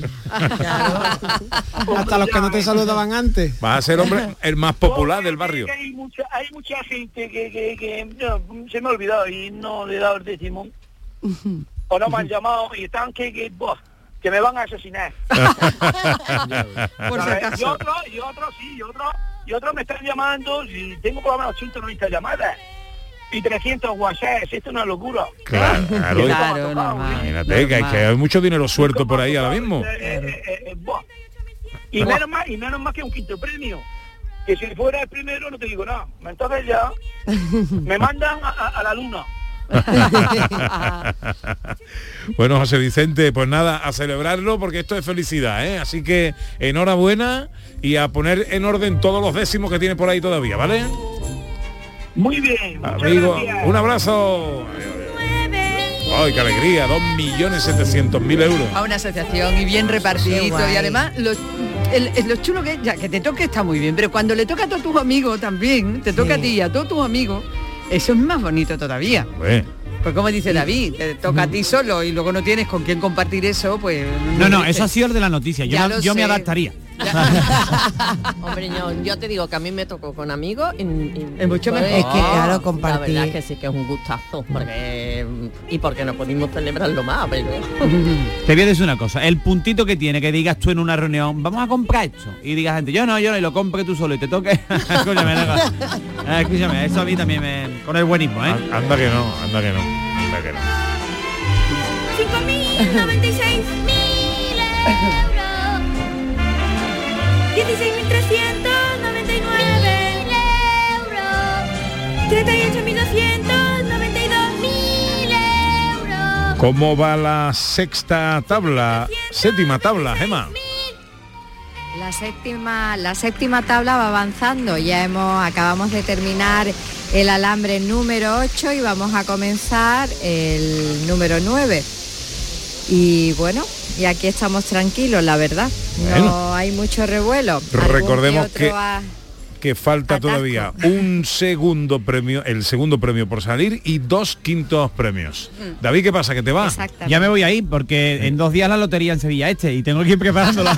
Hasta los que no te saludaban antes. Vas a ser, hombre, el más popular del barrio. Hay mucha, hay mucha gente que, que, que no, se me ha olvidado y no le he dado el décimo. O no me han llamado y están que, que, boh, que me van a asesinar. Por si acaso. Y otros, y otros sí, y otros, y otros me están llamando, y tengo por lo menos ciento noventa llamadas. Y trescientos WhatsApp, esto es una locura. Claro, claro, claro, normal, imagínate que hay, que hay mucho dinero suelto por ahí ahora mismo. Eh, eh, eh, eh, y menos más, y menos más que un quinto premio. Que si fuera el primero no te digo nada. Entonces ya me mandan a, a, a la luna. Bueno, José Vicente, pues nada, a celebrarlo porque esto es felicidad, ¿eh? Así que enhorabuena y a poner en orden todos los décimos que tiene por ahí todavía, ¿vale? Muy bien, muchas amigo, gracias. un abrazo. Ay, qué alegría, dos millones setecientos mil euros. A una asociación y bien repartido. Y además, lo, el, el- lo chulo que es, ya que te toque está muy bien, pero cuando le toca a todos tus amigos también, te toca Sí. a ti y a todos tus amigos, eso es más bonito todavía. Bueno. Pues como dice David, te toca a ti solo y luego no tienes con quién compartir eso, pues... No, no, eso ha sido el de la noticia. Yo, Ya me- lo yo me sé. adaptaría. Hombre, yo, yo te digo que a mí me tocó con amigos y, y- Es mucho pues, mejor. Es que, claro, compartir. La verdad es que sí que es un gustazo, porque y porque no pudimos celebrarlo más, pero Te voy a decir una cosa, el puntito que tiene que digas tú en una reunión, vamos a comprar esto, y digas gente, yo no, yo no, y lo compre tú solo y te toque. Escúchame, no, eh, escúchame, eso a mí también me... con el buenismo, ¿eh? An- Anda que no, anda que no, anda que no. cinco mil noventa y seis mil euros. dieciséis mil trescientos noventa y nueve euros. treinta y ocho mil doscientos noventa y dos mil euros. ¿Cómo va la sexta tabla? Séptima tabla, Gemma. La séptima, la séptima tabla va avanzando. Ya hemos, acabamos de terminar el alambre número ocho y vamos a comenzar el número nueve. Y bueno, y aquí estamos tranquilos, la verdad. No Bueno. hay mucho revuelo. Algún Recordemos otro que, ha- que falta atasco. todavía un segundo premio, el segundo premio por salir y dos quintos premios. Mm. David, ¿qué pasa? ¿Que te va? Exactamente. Ya me voy ahí porque en dos días la lotería en Sevilla este y tengo que ir preparándola.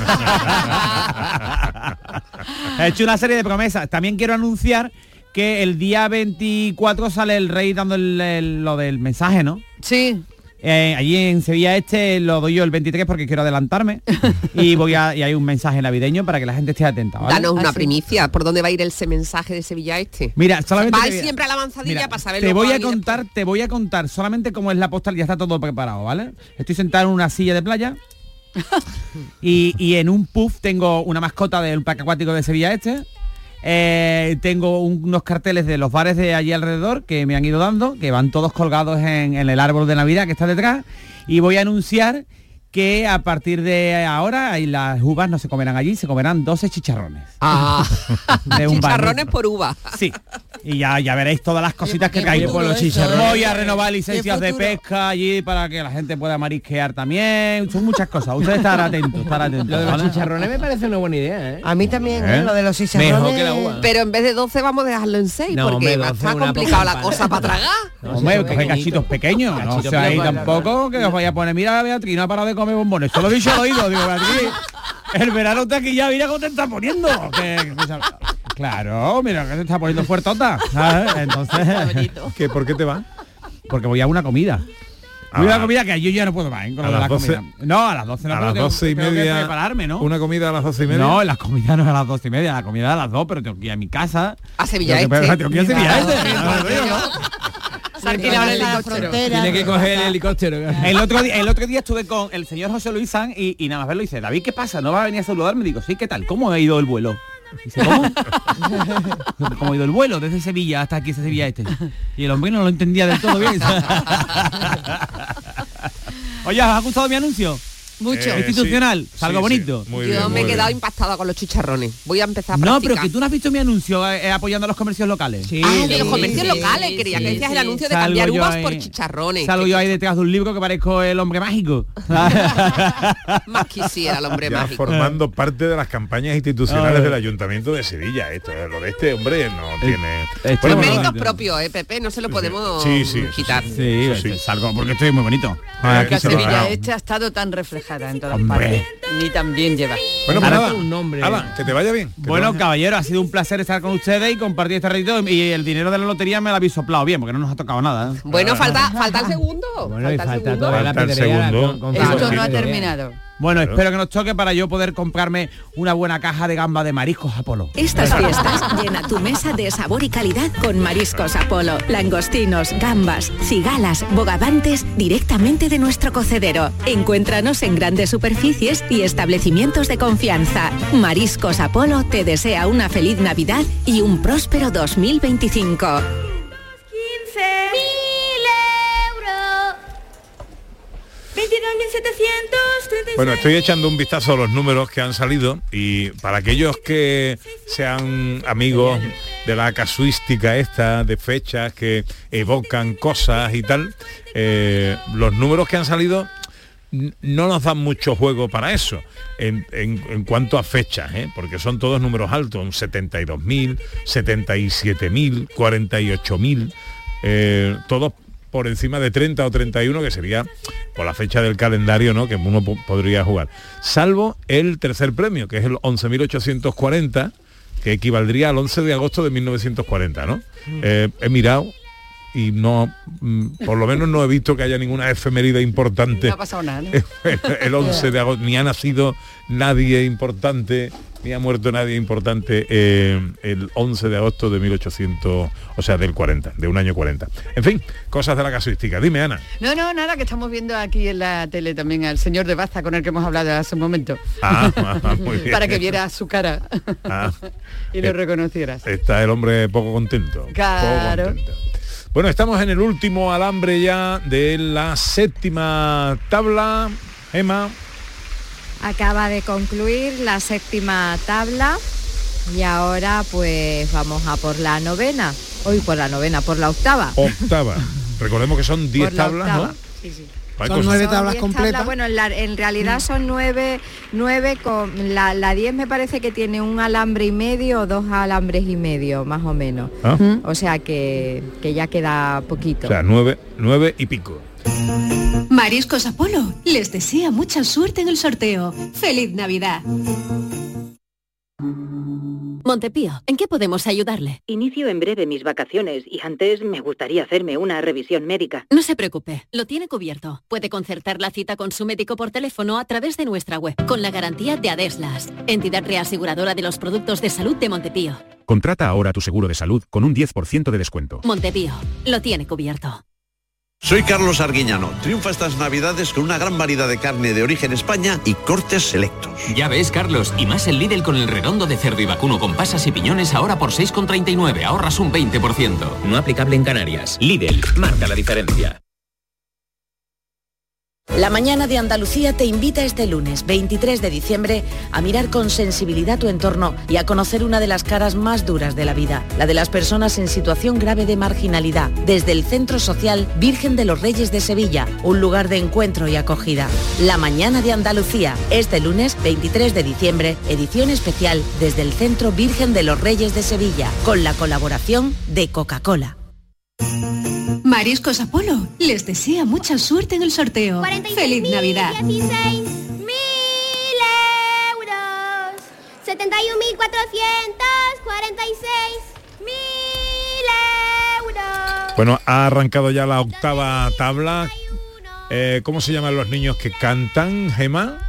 He hecho una serie de promesas. También quiero anunciar que el día veinticuatro sale el rey dando el- el- lo del mensaje, ¿no? Sí. Eh, allí en Sevilla este lo doy yo el veintitrés porque quiero adelantarme y voy a y hay un mensaje navideño para que la gente esté atenta, ¿vale? Danos una Ah, sí. primicia. ¿Por dónde va a ir ese mensaje de Sevilla este? Mira, solamente Va te voy a- siempre a la avanzadilla Mira, para saber te lo voy que a van y contar, te voy a contar solamente cómo es la postal, ya está todo preparado, ¿vale? Estoy sentado en una silla de playa y, y en un puff tengo una mascota del parque acuático de Sevilla Este. Eh, tengo un- unos carteles de los bares de allí alrededor que me han ido dando, que van todos colgados en, en el árbol de Navidad que está detrás, y voy a anunciar que a partir de ahora y las uvas no se comerán allí, se comerán doce chicharrones. Ah, de un chicharrones barril. por uva. Sí. Y ya, ya veréis todas las cositas que caen por los chicharrones. Voy a renovar licencias de pesca allí para que la gente pueda marisquear también. Son muchas cosas. Ustedes estar atentos, estar atentos. Lo de los ¿vale? chicharrones me parece una buena idea, ¿eh? A mí también, ¿Eh? ¿eh? Lo de los chicharrones. Mejor que la uva. Pero en vez de doce vamos a dejarlo en seis, No, porque hombre, va a doce estar una complicado poca la cosa para tragar. No, Hombre, si son coge pequeñitos. cachitos pequeños, no Cachitos o sea, ahí pequeños. tampoco que os vaya a poner, mira Beatriz, no ha parado de comer bombones, solo dicho al oído, digo, Beatriz, el verano está aquí ya, mira cómo te está poniendo. Que- que- claro, mira que te está poniendo fuertota, ¿sabes? Entonces, ¿Qué, ¿Por qué te va? porque voy a una comida. Ah. Voy a una comida que yo ya no puedo más, ¿eh? Con A lo de las la doce. comida. No, a las doce no, A pero las tengo- doce y tengo que media. prepararme, ¿no? Una comida a las doce y media. No, la comida no es a las doce y media, la comida es a las dos, pero tengo que ir a mi casa. A Sevilla Tengo que- Este. Tengo que ir a Sevilla Este. Se ha alquilado el helicóptero. Tiene que coger el helicóptero. El otro día, el otro día estuve con el señor José Luis San y, y nada más verlo dice, David, ¿qué pasa? ¿No va a venir a saludarme? Digo, sí, ¿qué tal? ¿Cómo ha ido el vuelo? Dice, ¿cómo? ¿Cómo ha ido el vuelo desde Sevilla hasta aquí, ese Sevilla Este? Y el hombre no lo entendía del todo bien. Oye, ¿os ha gustado mi anuncio? Mucho. Eh, institucional, sí, salgo sí, bonito. sí. Muy Yo bien, me he muy quedado bien. impactada con los chicharrones. Voy a empezar a No, practicar. pero que tú no has visto mi anuncio eh, apoyando a los comercios locales. Sí, ah, de los comercios sí, locales. Quería que sí, decías sí. el anuncio de Salgo cambiar yo uvas ahí- por chicharrones. Salgo yo ahí detrás de un libro que parezco el hombre mágico. Más quisiera el hombre Ya mágico. formando parte de las campañas institucionales Ah. del Ayuntamiento de Sevilla. Esto, lo de este hombre no tiene. este Son Bueno, méritos bueno, propios, ¿eh, Pepe? No se lo podemos Sí, sí, eso quitar. Sí, Eso sí. salgo porque estoy muy bonito. Ah, Aquí La se lo Sevilla hago. Este ha estado tan reflejada en todas Hombre. partes. Ni tan bien lleva. Bueno, pues Ahora nada, un nombre. Ala, que te vaya bien. que te Bueno, vaya- caballero, ha sido un placer estar con ustedes y compartir este ratito y el dinero de la lotería me lo habéis soplado bien, porque no nos ha tocado nada. ¿eh? Bueno, falta, falta el segundo. Bueno, y falta el falta segundo. todavía la Falta el pedrería, segundo. con- con- Esto con- no ha con- terminado. Bueno, espero que nos toque para yo poder comprarme una buena caja de gamba de mariscos Apolo. Estas fiestas llena tu mesa de sabor y calidad con Mariscos Apolo. Langostinos, gambas, cigalas, bogavantes directamente de nuestro cocedero. Encuéntranos en grandes superficies y establecimientos de confianza. Mariscos Apolo te desea una feliz Navidad y un próspero dos mil veinticinco. quince mil euros. veintidós mil setecientos treinta y seis. Bueno, estoy echando un vistazo a los números que han salido y para aquellos que sean amigos de la casuística esta, de fechas que evocan cosas y tal, eh, los números que han salido n- no nos dan mucho juego para eso en, en- en cuanto a fechas, ¿eh? Porque son todos números altos, un setenta y dos mil, setenta y siete mil, cuarenta y ocho mil, eh, todos por encima de treinta o treinta y uno, que sería por la fecha del calendario, ¿no?, que uno po- podría jugar, salvo el tercer premio, que es el once mil ochocientos cuarenta, que equivaldría al once de agosto de mil novecientos cuarenta, ¿no? Eh, he mirado y no, mm, por lo menos no he visto que haya ninguna efeméride importante. No ha pasado nada, ¿no? El once de agosto, ni ha nacido nadie importante, ni ha muerto nadie importante eh, el once de agosto de mil ochocientos, o sea, del cuarenta, de un año cuarenta. En fin, cosas de la casuística. Dime, Ana. No, no, nada, que estamos viendo aquí en la tele también al señor de Baza, con el que hemos hablado hace un momento. Ah, ah, muy bien. Para que viera su cara Ah, y lo eh, reconocieras. está el hombre poco contento. poco Claro. contento. Bueno, estamos en el último alambre ya de la séptima tabla. Emma. Acaba de concluir la séptima tabla y ahora pues vamos a por la novena. Hoy por la novena, por la octava. Octava. Recordemos que son diez Por la tablas, octava. ¿no? Sí, sí. Hay Son cosas- nueve Son tablas diez completas. tablas. Bueno, en, la- en realidad son nueve, nueve con la, la diez me parece que tiene un alambre y medio o dos alambres y medio, más o menos. Ah. O sea que, que ya queda poquito. O sea, nueve, nueve y pico. Mariscos Apolo les desea mucha suerte en el sorteo. ¡Feliz Navidad! Montepío, ¿en qué podemos ayudarle? Inicio en breve mis vacaciones y antes me gustaría hacerme una revisión médica. No se preocupe, lo tiene cubierto. Puede concertar la cita con su médico por teléfono a través de nuestra web, con la garantía de Adeslas, entidad reaseguradora de los productos de salud de Montepío. Contrata ahora tu seguro de salud con un diez por ciento de descuento. Montepío, lo tiene cubierto. Soy Carlos Arguiñano. Triunfa estas navidades con una gran variedad de carne de origen España y cortes selectos. Ya ves, Carlos, y más el Lidl con el redondo de cerdo y vacuno con pasas y piñones ahora por seis con treinta y nueve, ahorras un veinte por ciento. No aplicable en Canarias. Lidl, marca la diferencia. La Mañana de Andalucía te invita este lunes veintitrés de diciembre a mirar con sensibilidad tu entorno y a conocer una de las caras más duras de la vida, la de las personas en situación grave de marginalidad, desde el Centro Social Virgen de los Reyes de Sevilla, un lugar de encuentro y acogida. La Mañana de Andalucía, este lunes veintitrés de diciembre, edición especial desde el Centro Virgen de los Reyes de Sevilla, con la colaboración de Coca-Cola. Mariscos Apolo les desea mucha suerte en el sorteo. ¡Feliz Navidad! dieciséis mil euros, setenta y un mil cuatrocientos cuarenta y seis mil euros. Bueno, ha arrancado ya la octava tabla. Eh, ¿Cómo se llaman los niños que cantan, Gema?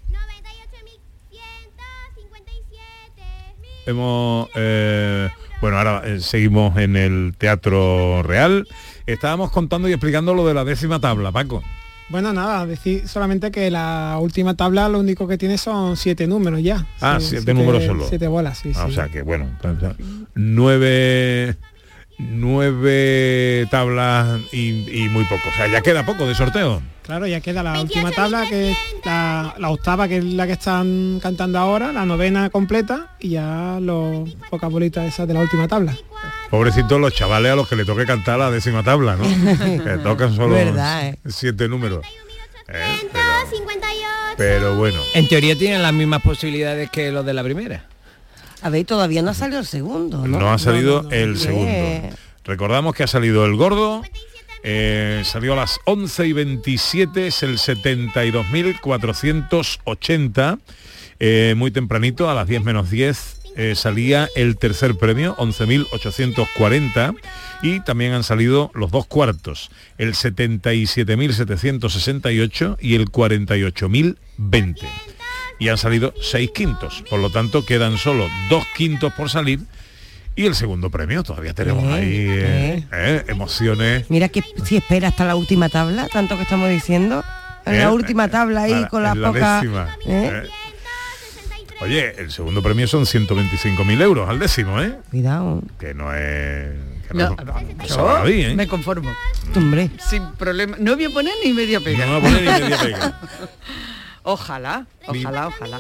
Hemos... Eh, bueno, ahora eh, seguimos en el Teatro Real. Estábamos contando y explicando lo de la décima tabla, Paco. Bueno, nada, decir solamente que la última tabla lo único que tiene son siete números ya. Ah, sí, siete, siete números solo. Siete bolas, sí, ah, sí. O sea que, bueno, nueve... nueve tablas y, y muy poco. O sea, ya queda poco de sorteo. Claro, ya queda la última tabla, que es la, la octava, que es la que están cantando ahora, la novena completa, y ya los pocas bolitas esas de la última tabla. Pobrecitos los chavales a los que le toque cantar la décima tabla, ¿no? Que tocan solo ¿verdad, eh? siete números. Eh, pero, pero bueno. En teoría tienen las mismas posibilidades que los de la primera. A ver, todavía no ha salido el segundo, ¿no? No ha salido no, no, no. el segundo. Recordamos que ha salido el gordo, eh, salió a las once y veintisiete, es el setenta y dos mil cuatrocientos ochenta, eh, muy tempranito, a las diez menos diez, eh, salía el tercer premio, once mil ochocientos cuarenta, y también han salido los dos cuartos, el setenta y siete mil setecientos sesenta y ocho y el cuarenta y ocho mil veinte. Y han salido seis quintos, por lo tanto quedan solo dos quintos por salir y el segundo premio. Todavía tenemos eh, ahí eh, eh. eh, emociones. Mira que si espera hasta la última tabla, tanto que estamos diciendo, en Eh, la última tabla ahí para- con las en la pocas... décima, ¿eh? eh. Oye, el segundo premio son ciento veinticinco mil euros al décimo, ¿eh? Cuidado. Que no es... Que No, no, no, no yo se va a ir, ¿eh? me conformo. Hombre. Sin problema. No voy a poner ni media pega. No va a poner ni media pega. Ojalá, ojalá, ojalá.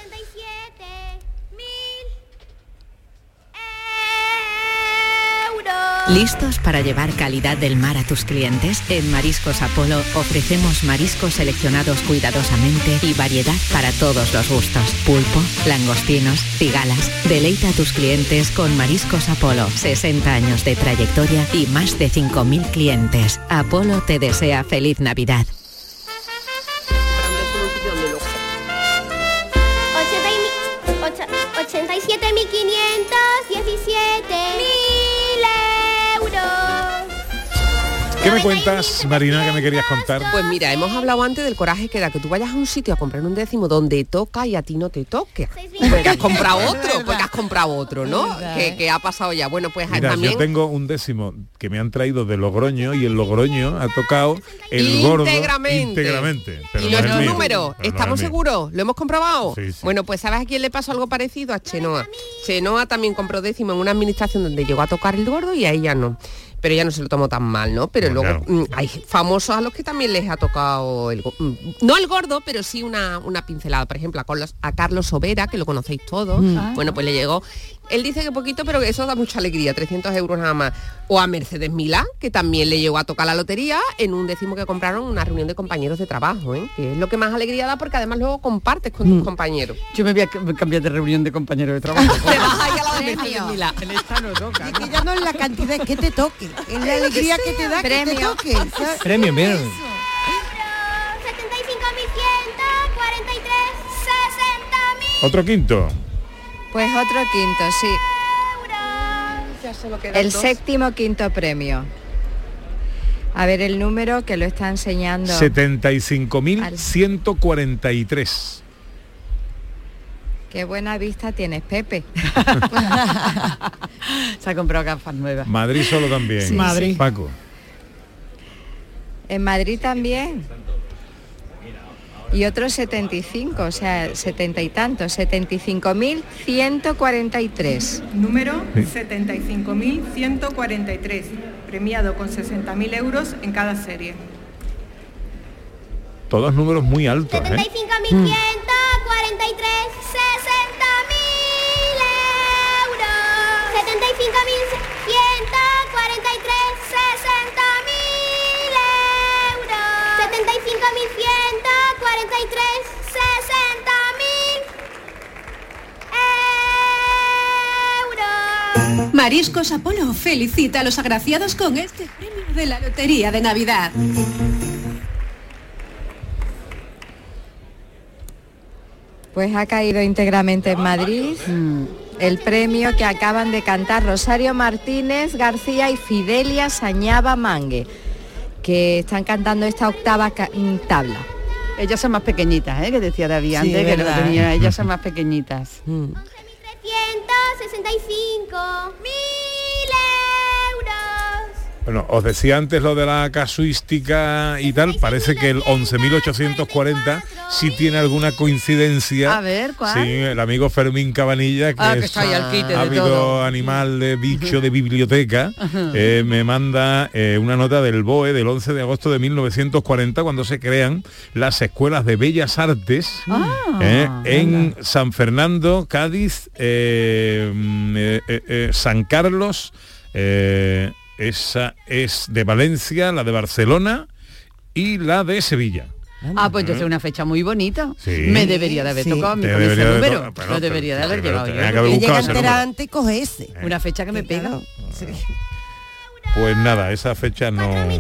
¿Listos para llevar calidad del mar a tus clientes? En Mariscos Apolo ofrecemos mariscos seleccionados cuidadosamente y variedad para todos los gustos. Pulpo, langostinos, cigalas. Deleita a tus clientes con Mariscos Apolo. sesenta años de trayectoria y más de cinco mil clientes. Apolo te desea feliz Navidad. ochenta y siete mil quinientos diecisiete mil euros. ¿Qué me cuentas, Marina, que me querías contar? Pues mira, hemos hablado antes del coraje que da que tú vayas a un sitio a comprar un décimo donde toca y a ti no te toque. Porque has comprado otro, porque has comprado otro, ¿no? Que, que ha pasado ya. Bueno, pues Mira, también... yo tengo un décimo que me han traído de Logroño y el Logroño ha tocado el gordo íntegramente. íntegramente. Pero ¿Y no es nuestro mío. número? Pero no ¿Estamos es mío. seguros? ¿Lo hemos comprobado? Sí, sí. Bueno, pues ¿sabes a quién le pasó algo parecido? A Chenoa. Chenoa también compró décimo en una administración donde llegó a tocar el gordo y a ella no. Pero ella no se lo tomó tan mal, ¿no? Pero Bueno, luego mm, hay famosos a los que también les ha tocado el go- mm, no el gordo, pero sí una, una pincelada. Por ejemplo, a Carlos, a Carlos Sobera, que lo conocéis todos. Mm. Bueno, pues le llegó. Él dice que poquito, pero que eso da mucha alegría, trescientos euros nada más. O a Mercedes Milá, que también le llegó a tocar la lotería en un décimo que compraron en una reunión de compañeros de trabajo, ¿eh? Que es lo que más alegría da porque además luego compartes con tus compañeros. Yo me voy a c- cambiar de reunión de compañeros de trabajo. Te vas ahí a la de Premio. Mercedes Milá. En esta no toca, ¿no? Que ya no es la cantidad, es que te toque. Es la alegría que te da que te Premio. toque. ¿sabes? Premio, bien. setenta y cinco mil ciento cuarenta y tres, sesenta mil Otro quinto. Pues otro quinto, sí. Ya solo quedan El dos. séptimo quinto premio. A ver el número que lo está enseñando. setenta y cinco mil ciento cuarenta y tres. Qué buena vista tienes, Pepe. Se ha comprado gafas nuevas. Madrid solo también. Sí, Madrid. sí. Paco. En Madrid también. Y otros setenta y cinco, o sea, setenta y tantos, setenta y cinco mil ciento cuarenta y tres. Número Sí. setenta y cinco mil ciento cuarenta y tres, premiado con sesenta mil euros en cada serie. Todos números muy altos, setenta y ¿eh? cinco mil ciento cuarenta y tres, sesenta mil euros. setenta y cinco mil ciento cuarenta y tres, sesenta mil euros. setenta y cinco mil ciento cuarenta y tres, sesenta mil euros. Mariscos Apolo felicita a los agraciados con este premio de la Lotería de Navidad. Pues ha caído íntegramente en Madrid el premio que acaban de cantar Rosario Martínez García y Fidelia Sañaba Mangue, que están cantando esta octava ca- tabla. Ellas son más pequeñitas, ¿eh? Que decía David Sí, antes, que lo verdad. tenía, ellas son más pequeñitas. trescientos sesenta y cinco mil euros. Bueno, os decía antes lo de la casuística y tal, parece que el once mil ochocientos cuarenta sí tiene alguna coincidencia. A ver, ¿cuál? Sí, el amigo Fermín Cabanilla, que Ah, que es está ahí al quite de ávido todo. animal de bicho de biblioteca, eh, me manda eh, una nota del B O E del once de agosto de mil novecientos cuarenta, cuando se crean las escuelas de Bellas Artes Ah, eh, en San Fernando, Cádiz, eh, eh, eh, eh, San Carlos, eh, esa es de Valencia, la de Barcelona y la de Sevilla. Ah, pues yo sé una fecha muy bonita. Sí. Me debería de haber Sí. tocado a mí Te con ese debería de número. to- bueno, Lo debería de pero- haber pero llevado tenía yo. que haber Que buscado llega ese entera número. antes y coge ese. Una fecha que me pega. Pues nada, esa fecha no, no.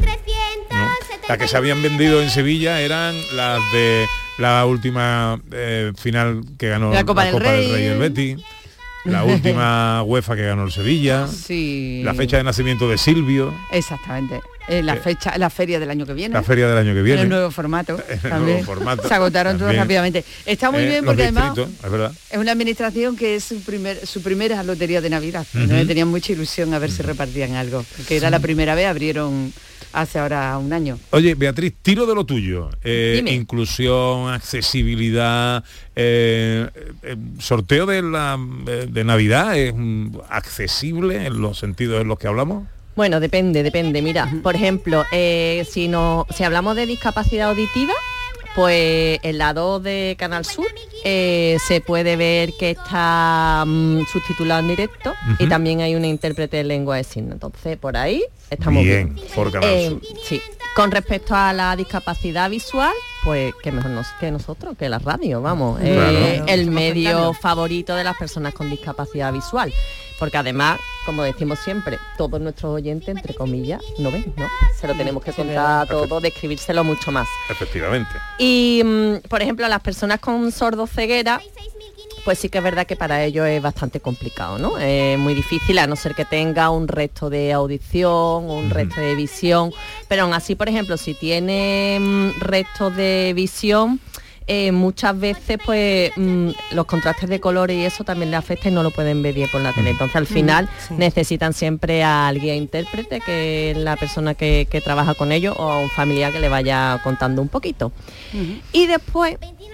Las que se habían vendido en Sevilla eran las de la última eh, final que ganó La Copa del Rey. el Betis, la última UEFA que ganó el Sevilla, Sí. la fecha de nacimiento de Silvio, Exactamente. Eh, la Eh, fecha, la feria del año que viene. la feria del año que En viene. el nuevo formato. En el también. nuevo formato, Se agotaron todos también. rápidamente. Está muy Eh, bien los porque además distritos, es verdad. es una administración que es su primer su primera lotería de Navidad. Ujú. Entonces tenían mucha ilusión a ver si repartían algo. Que era la primera vez, abrieron hace ahora un año. Oye, Beatriz, tiro de lo tuyo. Eh, Dime. inclusión, accesibilidad, eh, eh, sorteo de la eh, de Navidad es mm, accesible en los sentidos en los que hablamos. Bueno, depende, depende. Mira, por ejemplo, eh, si no, si hablamos de discapacidad auditiva, pues en la dos de Canal Sur eh, se puede ver que está mm, subtitulado en directo y Ujú. también hay una intérprete de lengua de signos. Entonces, por ahí estamos Bien, bien. por Canal Eh, Sur. sí. Con respecto a la discapacidad visual, pues que mejor nos, que nosotros, que la radio, vamos. Claro. Eh, Claro. el medio favorito de las personas con discapacidad visual. Porque además, como decimos siempre, todos nuestros oyentes, entre comillas, no ven, ¿no? Se lo tenemos que contar todo, describírselo mucho más. Efectivamente. Y, mm, por ejemplo, las personas con sordoceguera, pues sí que es verdad que para ellos es bastante complicado, ¿no? Es muy difícil, a no ser que tenga un resto de audición o un resto de visión. Pero aún así, por ejemplo, si tiene mm, restos de visión, eh, muchas veces pues mm, los contrastes de colores y eso también le afecta y no lo pueden ver bien por la tele. Entonces al final sí. necesitan siempre al guía intérprete, que es la persona que, que trabaja con ellos, o a un familiar que le vaya contando un poquito. Y después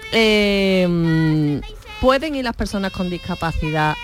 eh, mm, pueden ir las personas con discapacidad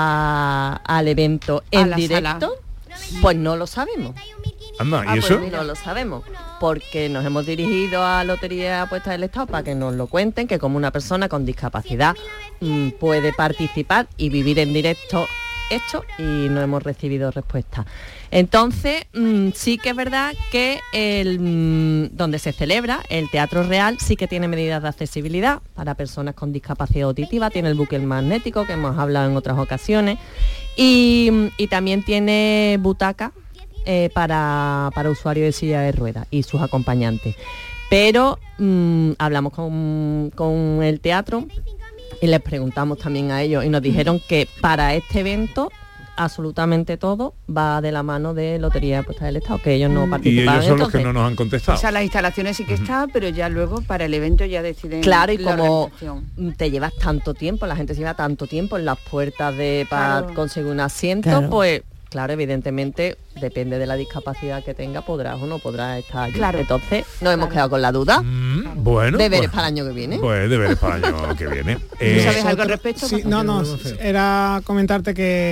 a- al evento A en la directo. Pues no lo sabemos. Anda, Ah, ¿y pues eso? no lo sabemos, porque nos hemos dirigido a Lotería de Apuestas del Estado para que nos lo cuenten, que como una persona con discapacidad mm, puede participar y vivir en directo esto, y no hemos recibido respuesta. Entonces, mm, sí que es verdad que el, mm, donde se celebra, el Teatro Real, sí que tiene medidas de accesibilidad para personas con discapacidad auditiva, tiene el bucle magnético, que hemos hablado en otras ocasiones, y, mm, y también tiene butaca eh, para, para usuarios de silla de ruedas y sus acompañantes. Pero mm, hablamos con, con el teatro y les preguntamos también a ellos y nos dijeron que para este evento absolutamente todo va de la mano de Lotería de Apuestas del Estado, que ellos no Y participan. ellos son los que entonces- no nos han contestado. O sea, las instalaciones sí que está, pero ya luego para el evento ya deciden. Claro, y la como organización. te llevas tanto tiempo, la gente se lleva tanto tiempo en las puertas de para Claro. conseguir un asiento, Claro. pues claro, evidentemente, depende de la discapacidad que tenga, podrás o no podrás estar allí. Claro. Entonces, nos hemos quedado con la duda. Bueno, Deberes pues- para el año que viene. Pues deberes para el año que viene. ¿Tú Eh, sabes algo al respecto? Sí, no, no, era comentarte que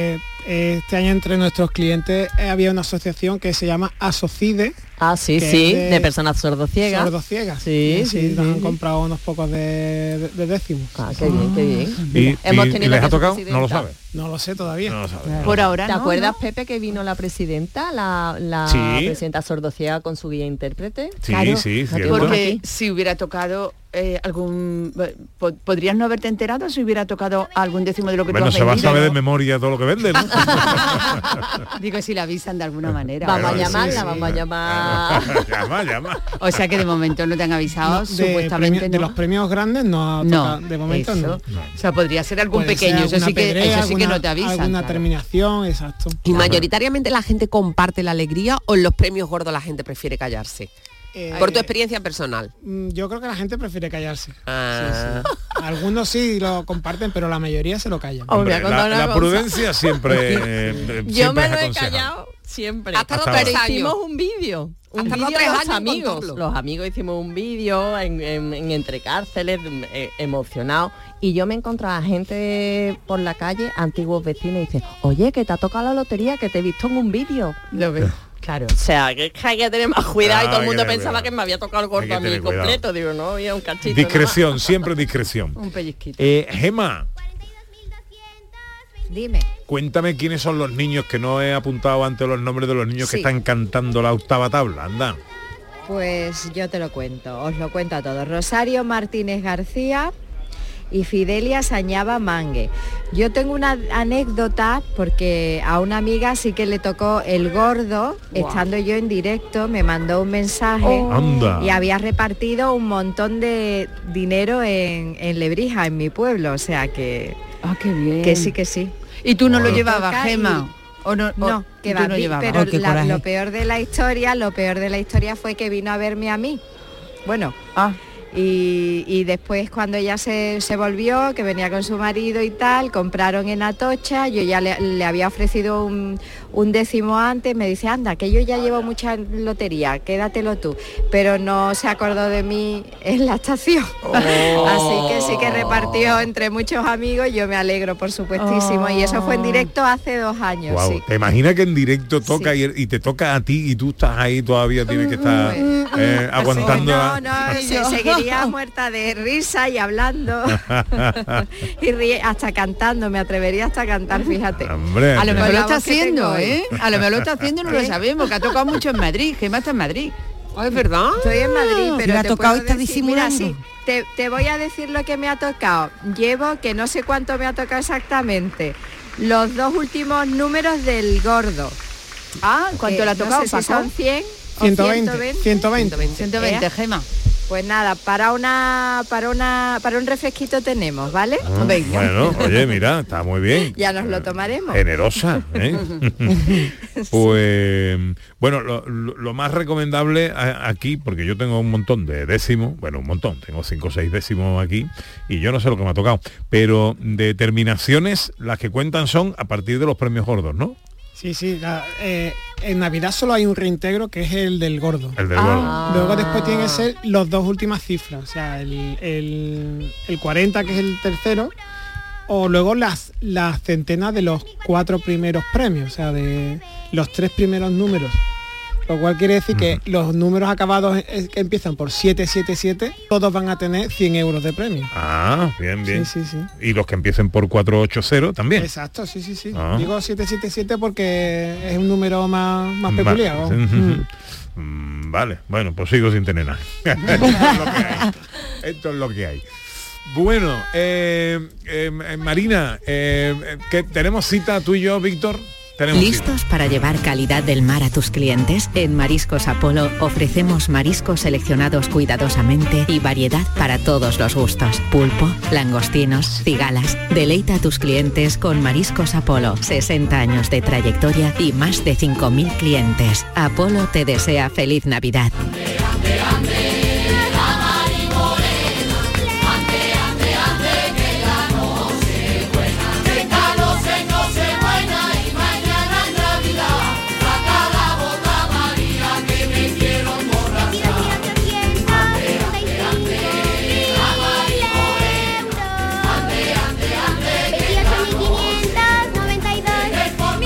Este año entre nuestros clientes eh, había una asociación que se llama Asocide. Ah, sí, sí, de, de personas sordociegas. Sordociegas. Sí, y sí, nos sí, han sí. comprado unos pocos de, de, de décimos. Ah, qué bien, qué bien. ¿Y, Hemos y tenido les ha que su tocado? presidenta- No lo sabes. No lo sé todavía. No lo sabes. Por ahora ¿Te no, acuerdas, ¿no? Pepe, que vino la presidenta, la, la Sí. presidenta sordociega con su guía intérprete? Sí, Claro, sí, la cierto. tuvimos Porque aquí. si hubiera tocado eh, algún... po- ¿Podrías no haberte enterado si hubiera tocado algún décimo de lo que Bueno, tú has se va a vendido, saber de ¿no? memoria todo lo que vende, ¿no? Digo, si la avisan de alguna manera. Vamos a Bueno, sí, llamarla, sí. vamos a llamar. llama, llama. O sea que de momento no te han avisado, No, de, supuestamente premio- de no. los premios grandes no ha No, tocado, de momento eso. no. O sea, podría ser algún Puede ser pequeño, eso alguna sí, que, pedrea, eso sí que alguna- no te avisan. Alguna claro. terminación, exacto. Y mayoritariamente la gente comparte la alegría o en los premios gordos la gente prefiere callarse. Eh, Por tu experiencia personal. Mm, Yo creo que la gente prefiere callarse. Ah. Sí, sí. Algunos sí lo comparten, pero la mayoría se lo callan. Hombre, la, la prudencia siempre, eh, Yo siempre me es lo he aconsejable. callado siempre. Hasta los Pero tres hicimos años. un vídeo. Un Hasta los vídeo tres los años amigos. contarlo. Los amigos hicimos un vídeo en, en, en entre cárceles, eh, emocionado. Y yo me encontraba gente por la calle, antiguos vecinos, y dicen, oye, que te ha tocado la lotería, que te he visto en un vídeo. Lo veo, claro. O sea, que hay que tener más cuidado. Ah, y todo el hay mundo que tener pensaba cuidado. que me había tocado el Hay gordo que a mí tener cuidado. completo. Digo, no, había un cachito. Discreción, siempre discreción. Un pellizquito. Eh, Gema, Dime. cuéntame quiénes son los niños, que no he apuntado antes los nombres de los niños que Sí. están cantando la octava tabla. Anda. Pues yo te lo cuento, os lo cuento a todos. Rosario Martínez García y Fidelia Sañaba Mangue. Yo tengo una anécdota porque a una amiga sí que le tocó el gordo, Guau. estando yo en directo, me mandó un mensaje Oh. Anda. y había repartido un montón de dinero en, en Lebrija, en mi pueblo, o sea que, Ah, qué bien. que sí, que sí. ¿Y tú no lo Bueno. llevabas, Toca Gema? ¿O no? o No, que tú va, no vi- llevabas? pero Oh, qué la- coraje. lo peor de la historia, lo peor de la historia fue que vino a verme a mí. Bueno, Ah, y, y después cuando ella se, se volvió, que venía con su marido y tal, compraron en Atocha, yo ya le, le había ofrecido un, un décimo antes, me dice, anda, que yo ya llevo mucha lotería, quédatelo tú, pero no se acordó de mí en la estación. Así que sí que repartió entre muchos amigos, yo me alegro, por supuestísimo, y eso fue en directo hace dos años. Guau, sí. ¿te imaginas que en directo toca y, y te toca a ti y tú estás ahí todavía, tienes que estar eh, aguantando? No, la- no, se seguiría muerta de risa y hablando y ríe, hasta cantando, me atrevería hasta a cantar, fíjate. Hombre, a lo hombre. mejor Con lo la está voz que tengo haciendo, hoy. ¿eh? A lo mejor lo está haciendo y no lo ¿Eh? sabemos, que ha tocado mucho en Madrid. Gema está en Madrid. Oh, es verdad. Estoy en Madrid, Si pero le ha te tocado puedo y está decir, mira, disimulando. sí, te, te voy a decir lo que me ha tocado. Llevo, que no sé cuánto me ha tocado exactamente, los dos últimos números del gordo. Ah, ¿cuánto Que le ha no tocado, sé si Paco? son cien o ciento veinte. ciento veinte. ciento veinte, ¿Eh? Gema. Pues nada, para una para una para un refresquito tenemos, ¿vale? Ah, Venga. Bueno, oye, mira, está muy bien. Ya nos lo tomaremos. Generosa, ¿eh? Pues bueno, lo, lo- lo más recomendable a- aquí, porque yo tengo un montón de décimos, bueno, un montón, tengo cinco o seis décimos aquí, y yo no sé lo que me ha tocado, pero de terminaciones, las que cuentan son a partir de los premios gordos, ¿no? Sí, sí. la- eh, en Navidad solo hay un reintegro que es el del gordo. El del Ah. Luego después tienen que ser los dos últimas cifras, o sea, el, el, el cuarenta, que es el tercero, o luego las, las centenas de los cuatro primeros premios, o sea, de los tres primeros números. Lo cual quiere decir que los números acabados eh, que empiezan por siete siete siete, todos van a tener cien euros de premio. Ah, bien, bien. Sí, sí, sí. Y los que empiecen por cuatrocientos ochenta también. Exacto, sí, sí, sí. Ah. Digo siete siete siete porque es un número más, más Va- peculiar. ¿no? Mm, mm, Vale, bueno, pues sigo sin tener nada. Esto es lo que hay. Esto es lo que hay. Bueno, eh, eh, eh, Marina, eh, eh, ¿qué, ¿tenemos cita tú y yo, Víctor? Tenemos cita. ¿Listos para llevar calidad del mar a tus clientes? En Mariscos Apolo ofrecemos mariscos seleccionados cuidadosamente y variedad para todos los gustos. Pulpo, langostinos, cigalas. Deleita a tus clientes con Mariscos Apolo. sesenta años de trayectoria y más de cinco mil clientes. Apolo te desea feliz Navidad. veintiocho mil quinientos noventa y dos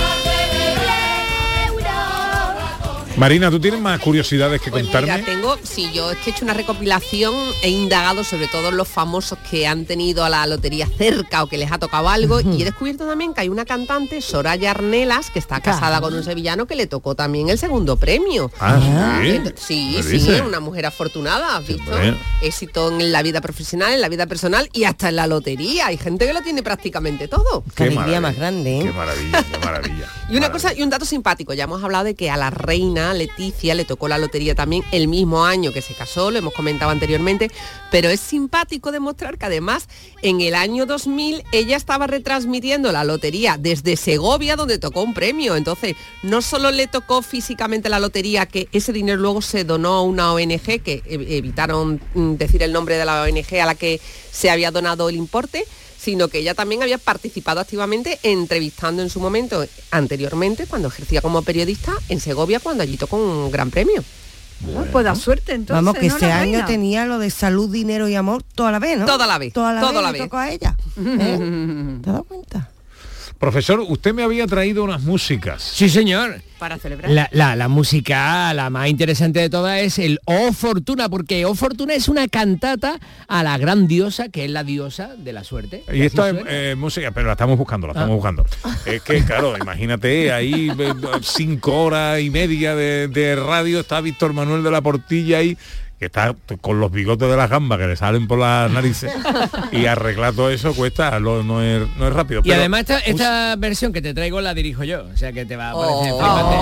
Marina, ¿tú tienes más curiosidades que Pues contarme? mira, tengo, sí, yo es que he hecho una recopilación, he indagado sobre todos los famosos que han tenido a la lotería cerca o que les ha tocado algo, uh-huh. y he descubierto también que hay una cantante, Soraya Arnelas, que está casada claro. con un sevillano que le tocó también el segundo premio. Ah, ¿sí? Sí, sí, sí, una mujer afortunada, ¿has visto? Bueno. Éxito en la vida profesional, en la vida personal y hasta en la lotería. Hay gente que lo tiene prácticamente todo. Qué alegría más grande, ¿eh? Qué maravilla, qué maravilla. Y una cosa, y un dato simpático, ya hemos hablado de que a la reina Leticia le tocó la lotería también el mismo año que se casó, lo hemos comentado anteriormente, pero es simpático demostrar que además en el año dos mil ella estaba retransmitiendo la lotería desde Segovia, donde tocó un premio. Entonces, no solo le tocó físicamente la lotería, que ese dinero luego se donó a una O N G, que evitaron decir el nombre de la O N G a la que se había donado el importe, sino que ella también había participado activamente entrevistando en su momento anteriormente, cuando ejercía como periodista en Segovia, cuando allí tocó un gran premio. Bueno. Pues da suerte entonces. Vamos, que ¿no, este año reina? tenía lo de salud, dinero y amor toda la vez, ¿no? Toda la vez. Toda la toda vez la le vez. tocó a ella. ¿Eh? ¿Te has dado cuenta? Profesor, usted me había traído unas músicas. Sí, señor. Para celebrar. La, la, la música, la más interesante de todas es el O Fortuna, porque O Fortuna es una cantata a la gran diosa, que es la diosa de la suerte. Y esto es eh, música, pero la estamos buscando, la estamos ah. buscando. Es que, claro, imagínate, ahí cinco horas y media de, de radio, está Víctor Manuel de la Portilla ahí, que está con los bigotes de las gambas que le salen por las narices, y arreglar todo eso cuesta, lo, no, es, no es rápido. Y pero, además esta, esta versión que te traigo la dirijo yo, o sea que te va a parecer flipante.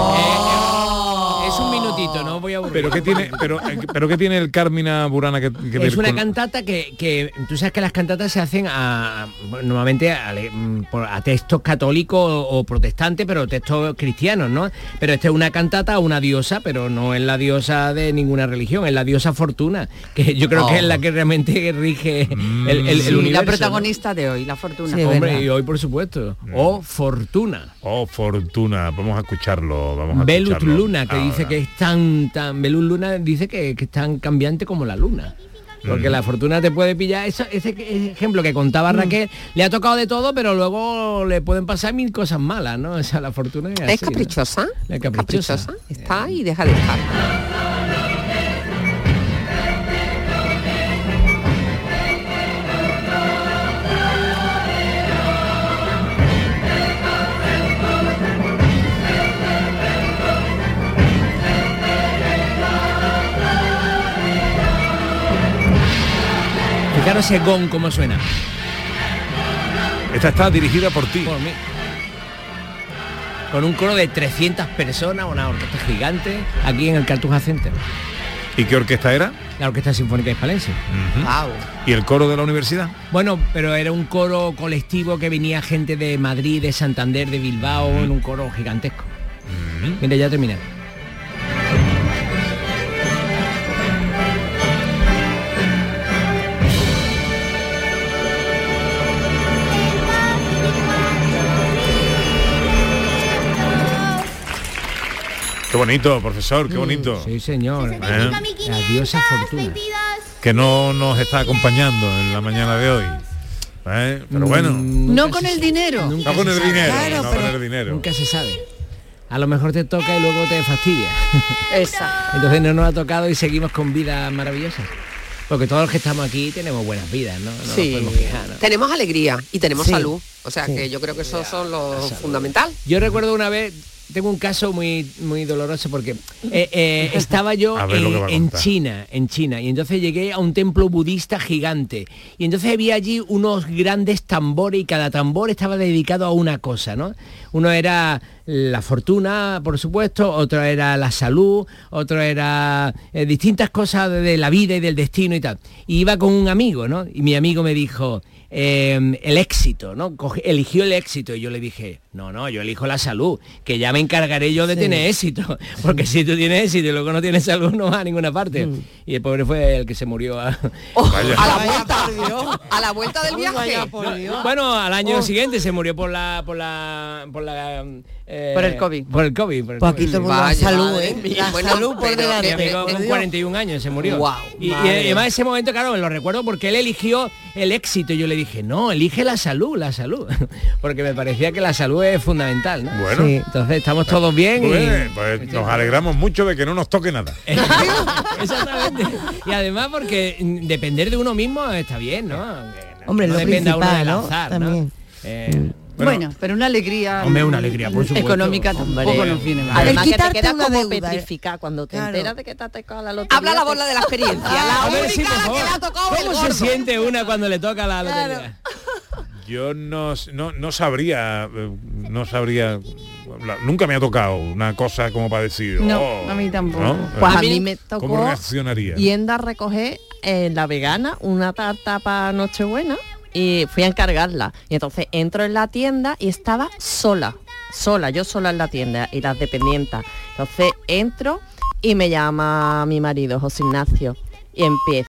Oh. Eh, es un minutito, no voy a aburrir. Pero qué tiene, pero, pero qué tiene el Carmina Burana que, que es una con... cantata que, que tú sabes que las cantatas se hacen a, normalmente a, a textos católicos o, o protestantes, pero textos cristianos, ¿no? Pero esta es una cantata a una diosa, pero no es la diosa de ninguna religión, es la diosa Fortuna, que yo creo oh. que es la que realmente rige el, el, el sí, universo, la protagonista, ¿no? De hoy, la Fortuna. Sí, hombre, y hoy por supuesto. Mm. O Fortuna. O Fortuna, vamos a escucharlo, vamos a Belut escucharlo Luna, que ahora. Dice que es tan, tan, Belut Luna dice que, que es tan cambiante como la luna. Porque mm. la fortuna te puede pillar, eso, ese ejemplo que contaba Raquel, mm. le ha tocado de todo, pero luego le pueden pasar mil cosas malas, ¿no? O sea, la fortuna es, así, es caprichosa, ¿no? Es caprichosa. caprichosa, está y deja de estar. Fijaros ese gong cómo suena. Esta está dirigida por ti. Por mí. Con un coro de trescientas personas, una orquesta gigante, aquí en el Cartuja Center. ¿Y qué orquesta era? La Orquesta Sinfónica Hispalense. Uh-huh. Wow. ¿Y el coro de la universidad? Bueno, pero era un coro colectivo que venía gente de Madrid, de Santander, de Bilbao, uh-huh. en un coro gigantesco. Uh-huh. Mira, ya terminé. Qué bonito, profesor, qué bonito. Sí, señor. ¿Eh? La diosa Fortuna. Que no nos está acompañando en la mañana de hoy. ¿Eh? Pero bueno. Mm, no con el dinero. No con el dinero. Claro, no con el dinero. Nunca se sabe. A lo mejor te toca y luego te fastidia. Exacto. Entonces no nos ha tocado y seguimos con vidas maravillosas. Porque todos los que estamos aquí tenemos buenas vidas, ¿no? No sí. nos podemos quejar, ¿no? Tenemos alegría y tenemos sí. salud. O sea sí. que yo creo que eso son lo fundamental. Yo recuerdo una vez, tengo un caso muy muy doloroso porque eh, eh, estaba yo en, en China, en China, y entonces llegué a un templo budista gigante, y entonces había allí unos grandes tambores, y cada tambor estaba dedicado a una cosa, ¿no? Uno era la fortuna, por supuesto, otro era la salud, otro era eh, distintas cosas de, de la vida y del destino y tal. Y iba con un amigo, ¿no? Y mi amigo me dijo, eh, el éxito, ¿no? Coge, eligió el éxito, y yo le dije, no, no, yo elijo la salud, que ya me encargaré yo de sí. tener éxito, porque si tú tienes éxito y luego no tienes salud no vas a ninguna parte. Mm. Y el pobre fue el que se murió a, oh, a la vuelta, a la vuelta del viaje. No, bueno, al año oh. siguiente se murió por la por la por la eh, Eh, Por el COVID. Por el COVID. Por el Pues aquí COVID, todo el sí. mundo Vaya, salud, madre ¿eh? mía. La Bueno, salud por pero- delante. Mi amigo por con Dios. cuarenta y un años se murió. Guau, y, y madre. además ese momento, claro, me lo recuerdo porque él eligió el éxito. Y yo le dije, no, elige la salud, la salud. Porque me parecía que la salud es fundamental, ¿no? Bueno. Sí. Entonces estamos todos bien. y- Pues, pues nos alegramos mucho de que no nos toque nada. Exactamente. Y además porque mm, depender de uno mismo está bien, ¿no? Que no- Hombre, no lo dependa uno principal, del ¿no? azar, También. ¿no? Eh, Bueno, pero una alegría. Hombre, una alegría, por supuesto. Económica tampoco Hombre. nos viene mal. Además El que te quitarte quedas una como deuda, ¿eh? petrificada cuando te Claro. enteras de que te ha tocado la lotería. Habla la te- bola de la experiencia. La a ver, única sí, por a la que favor. le ha tocado el ¿Cómo se gordo. siente una cuando le toca la lotería? Yo no, no, no sabría, eh, no sabría, la- nunca me ha tocado una cosa como para decir, No, oh, a mí tampoco. ¿no? Pues a A mí- mí me tocó ¿Cómo reaccionaría? yendo a recoger en la vegana una tarta para Nochebuena y fui a encargarla. Y entonces entro en la tienda y estaba sola, sola, yo sola en la tienda y las dependientas. Entonces entro y me llama mi marido, José Ignacio, y empieza.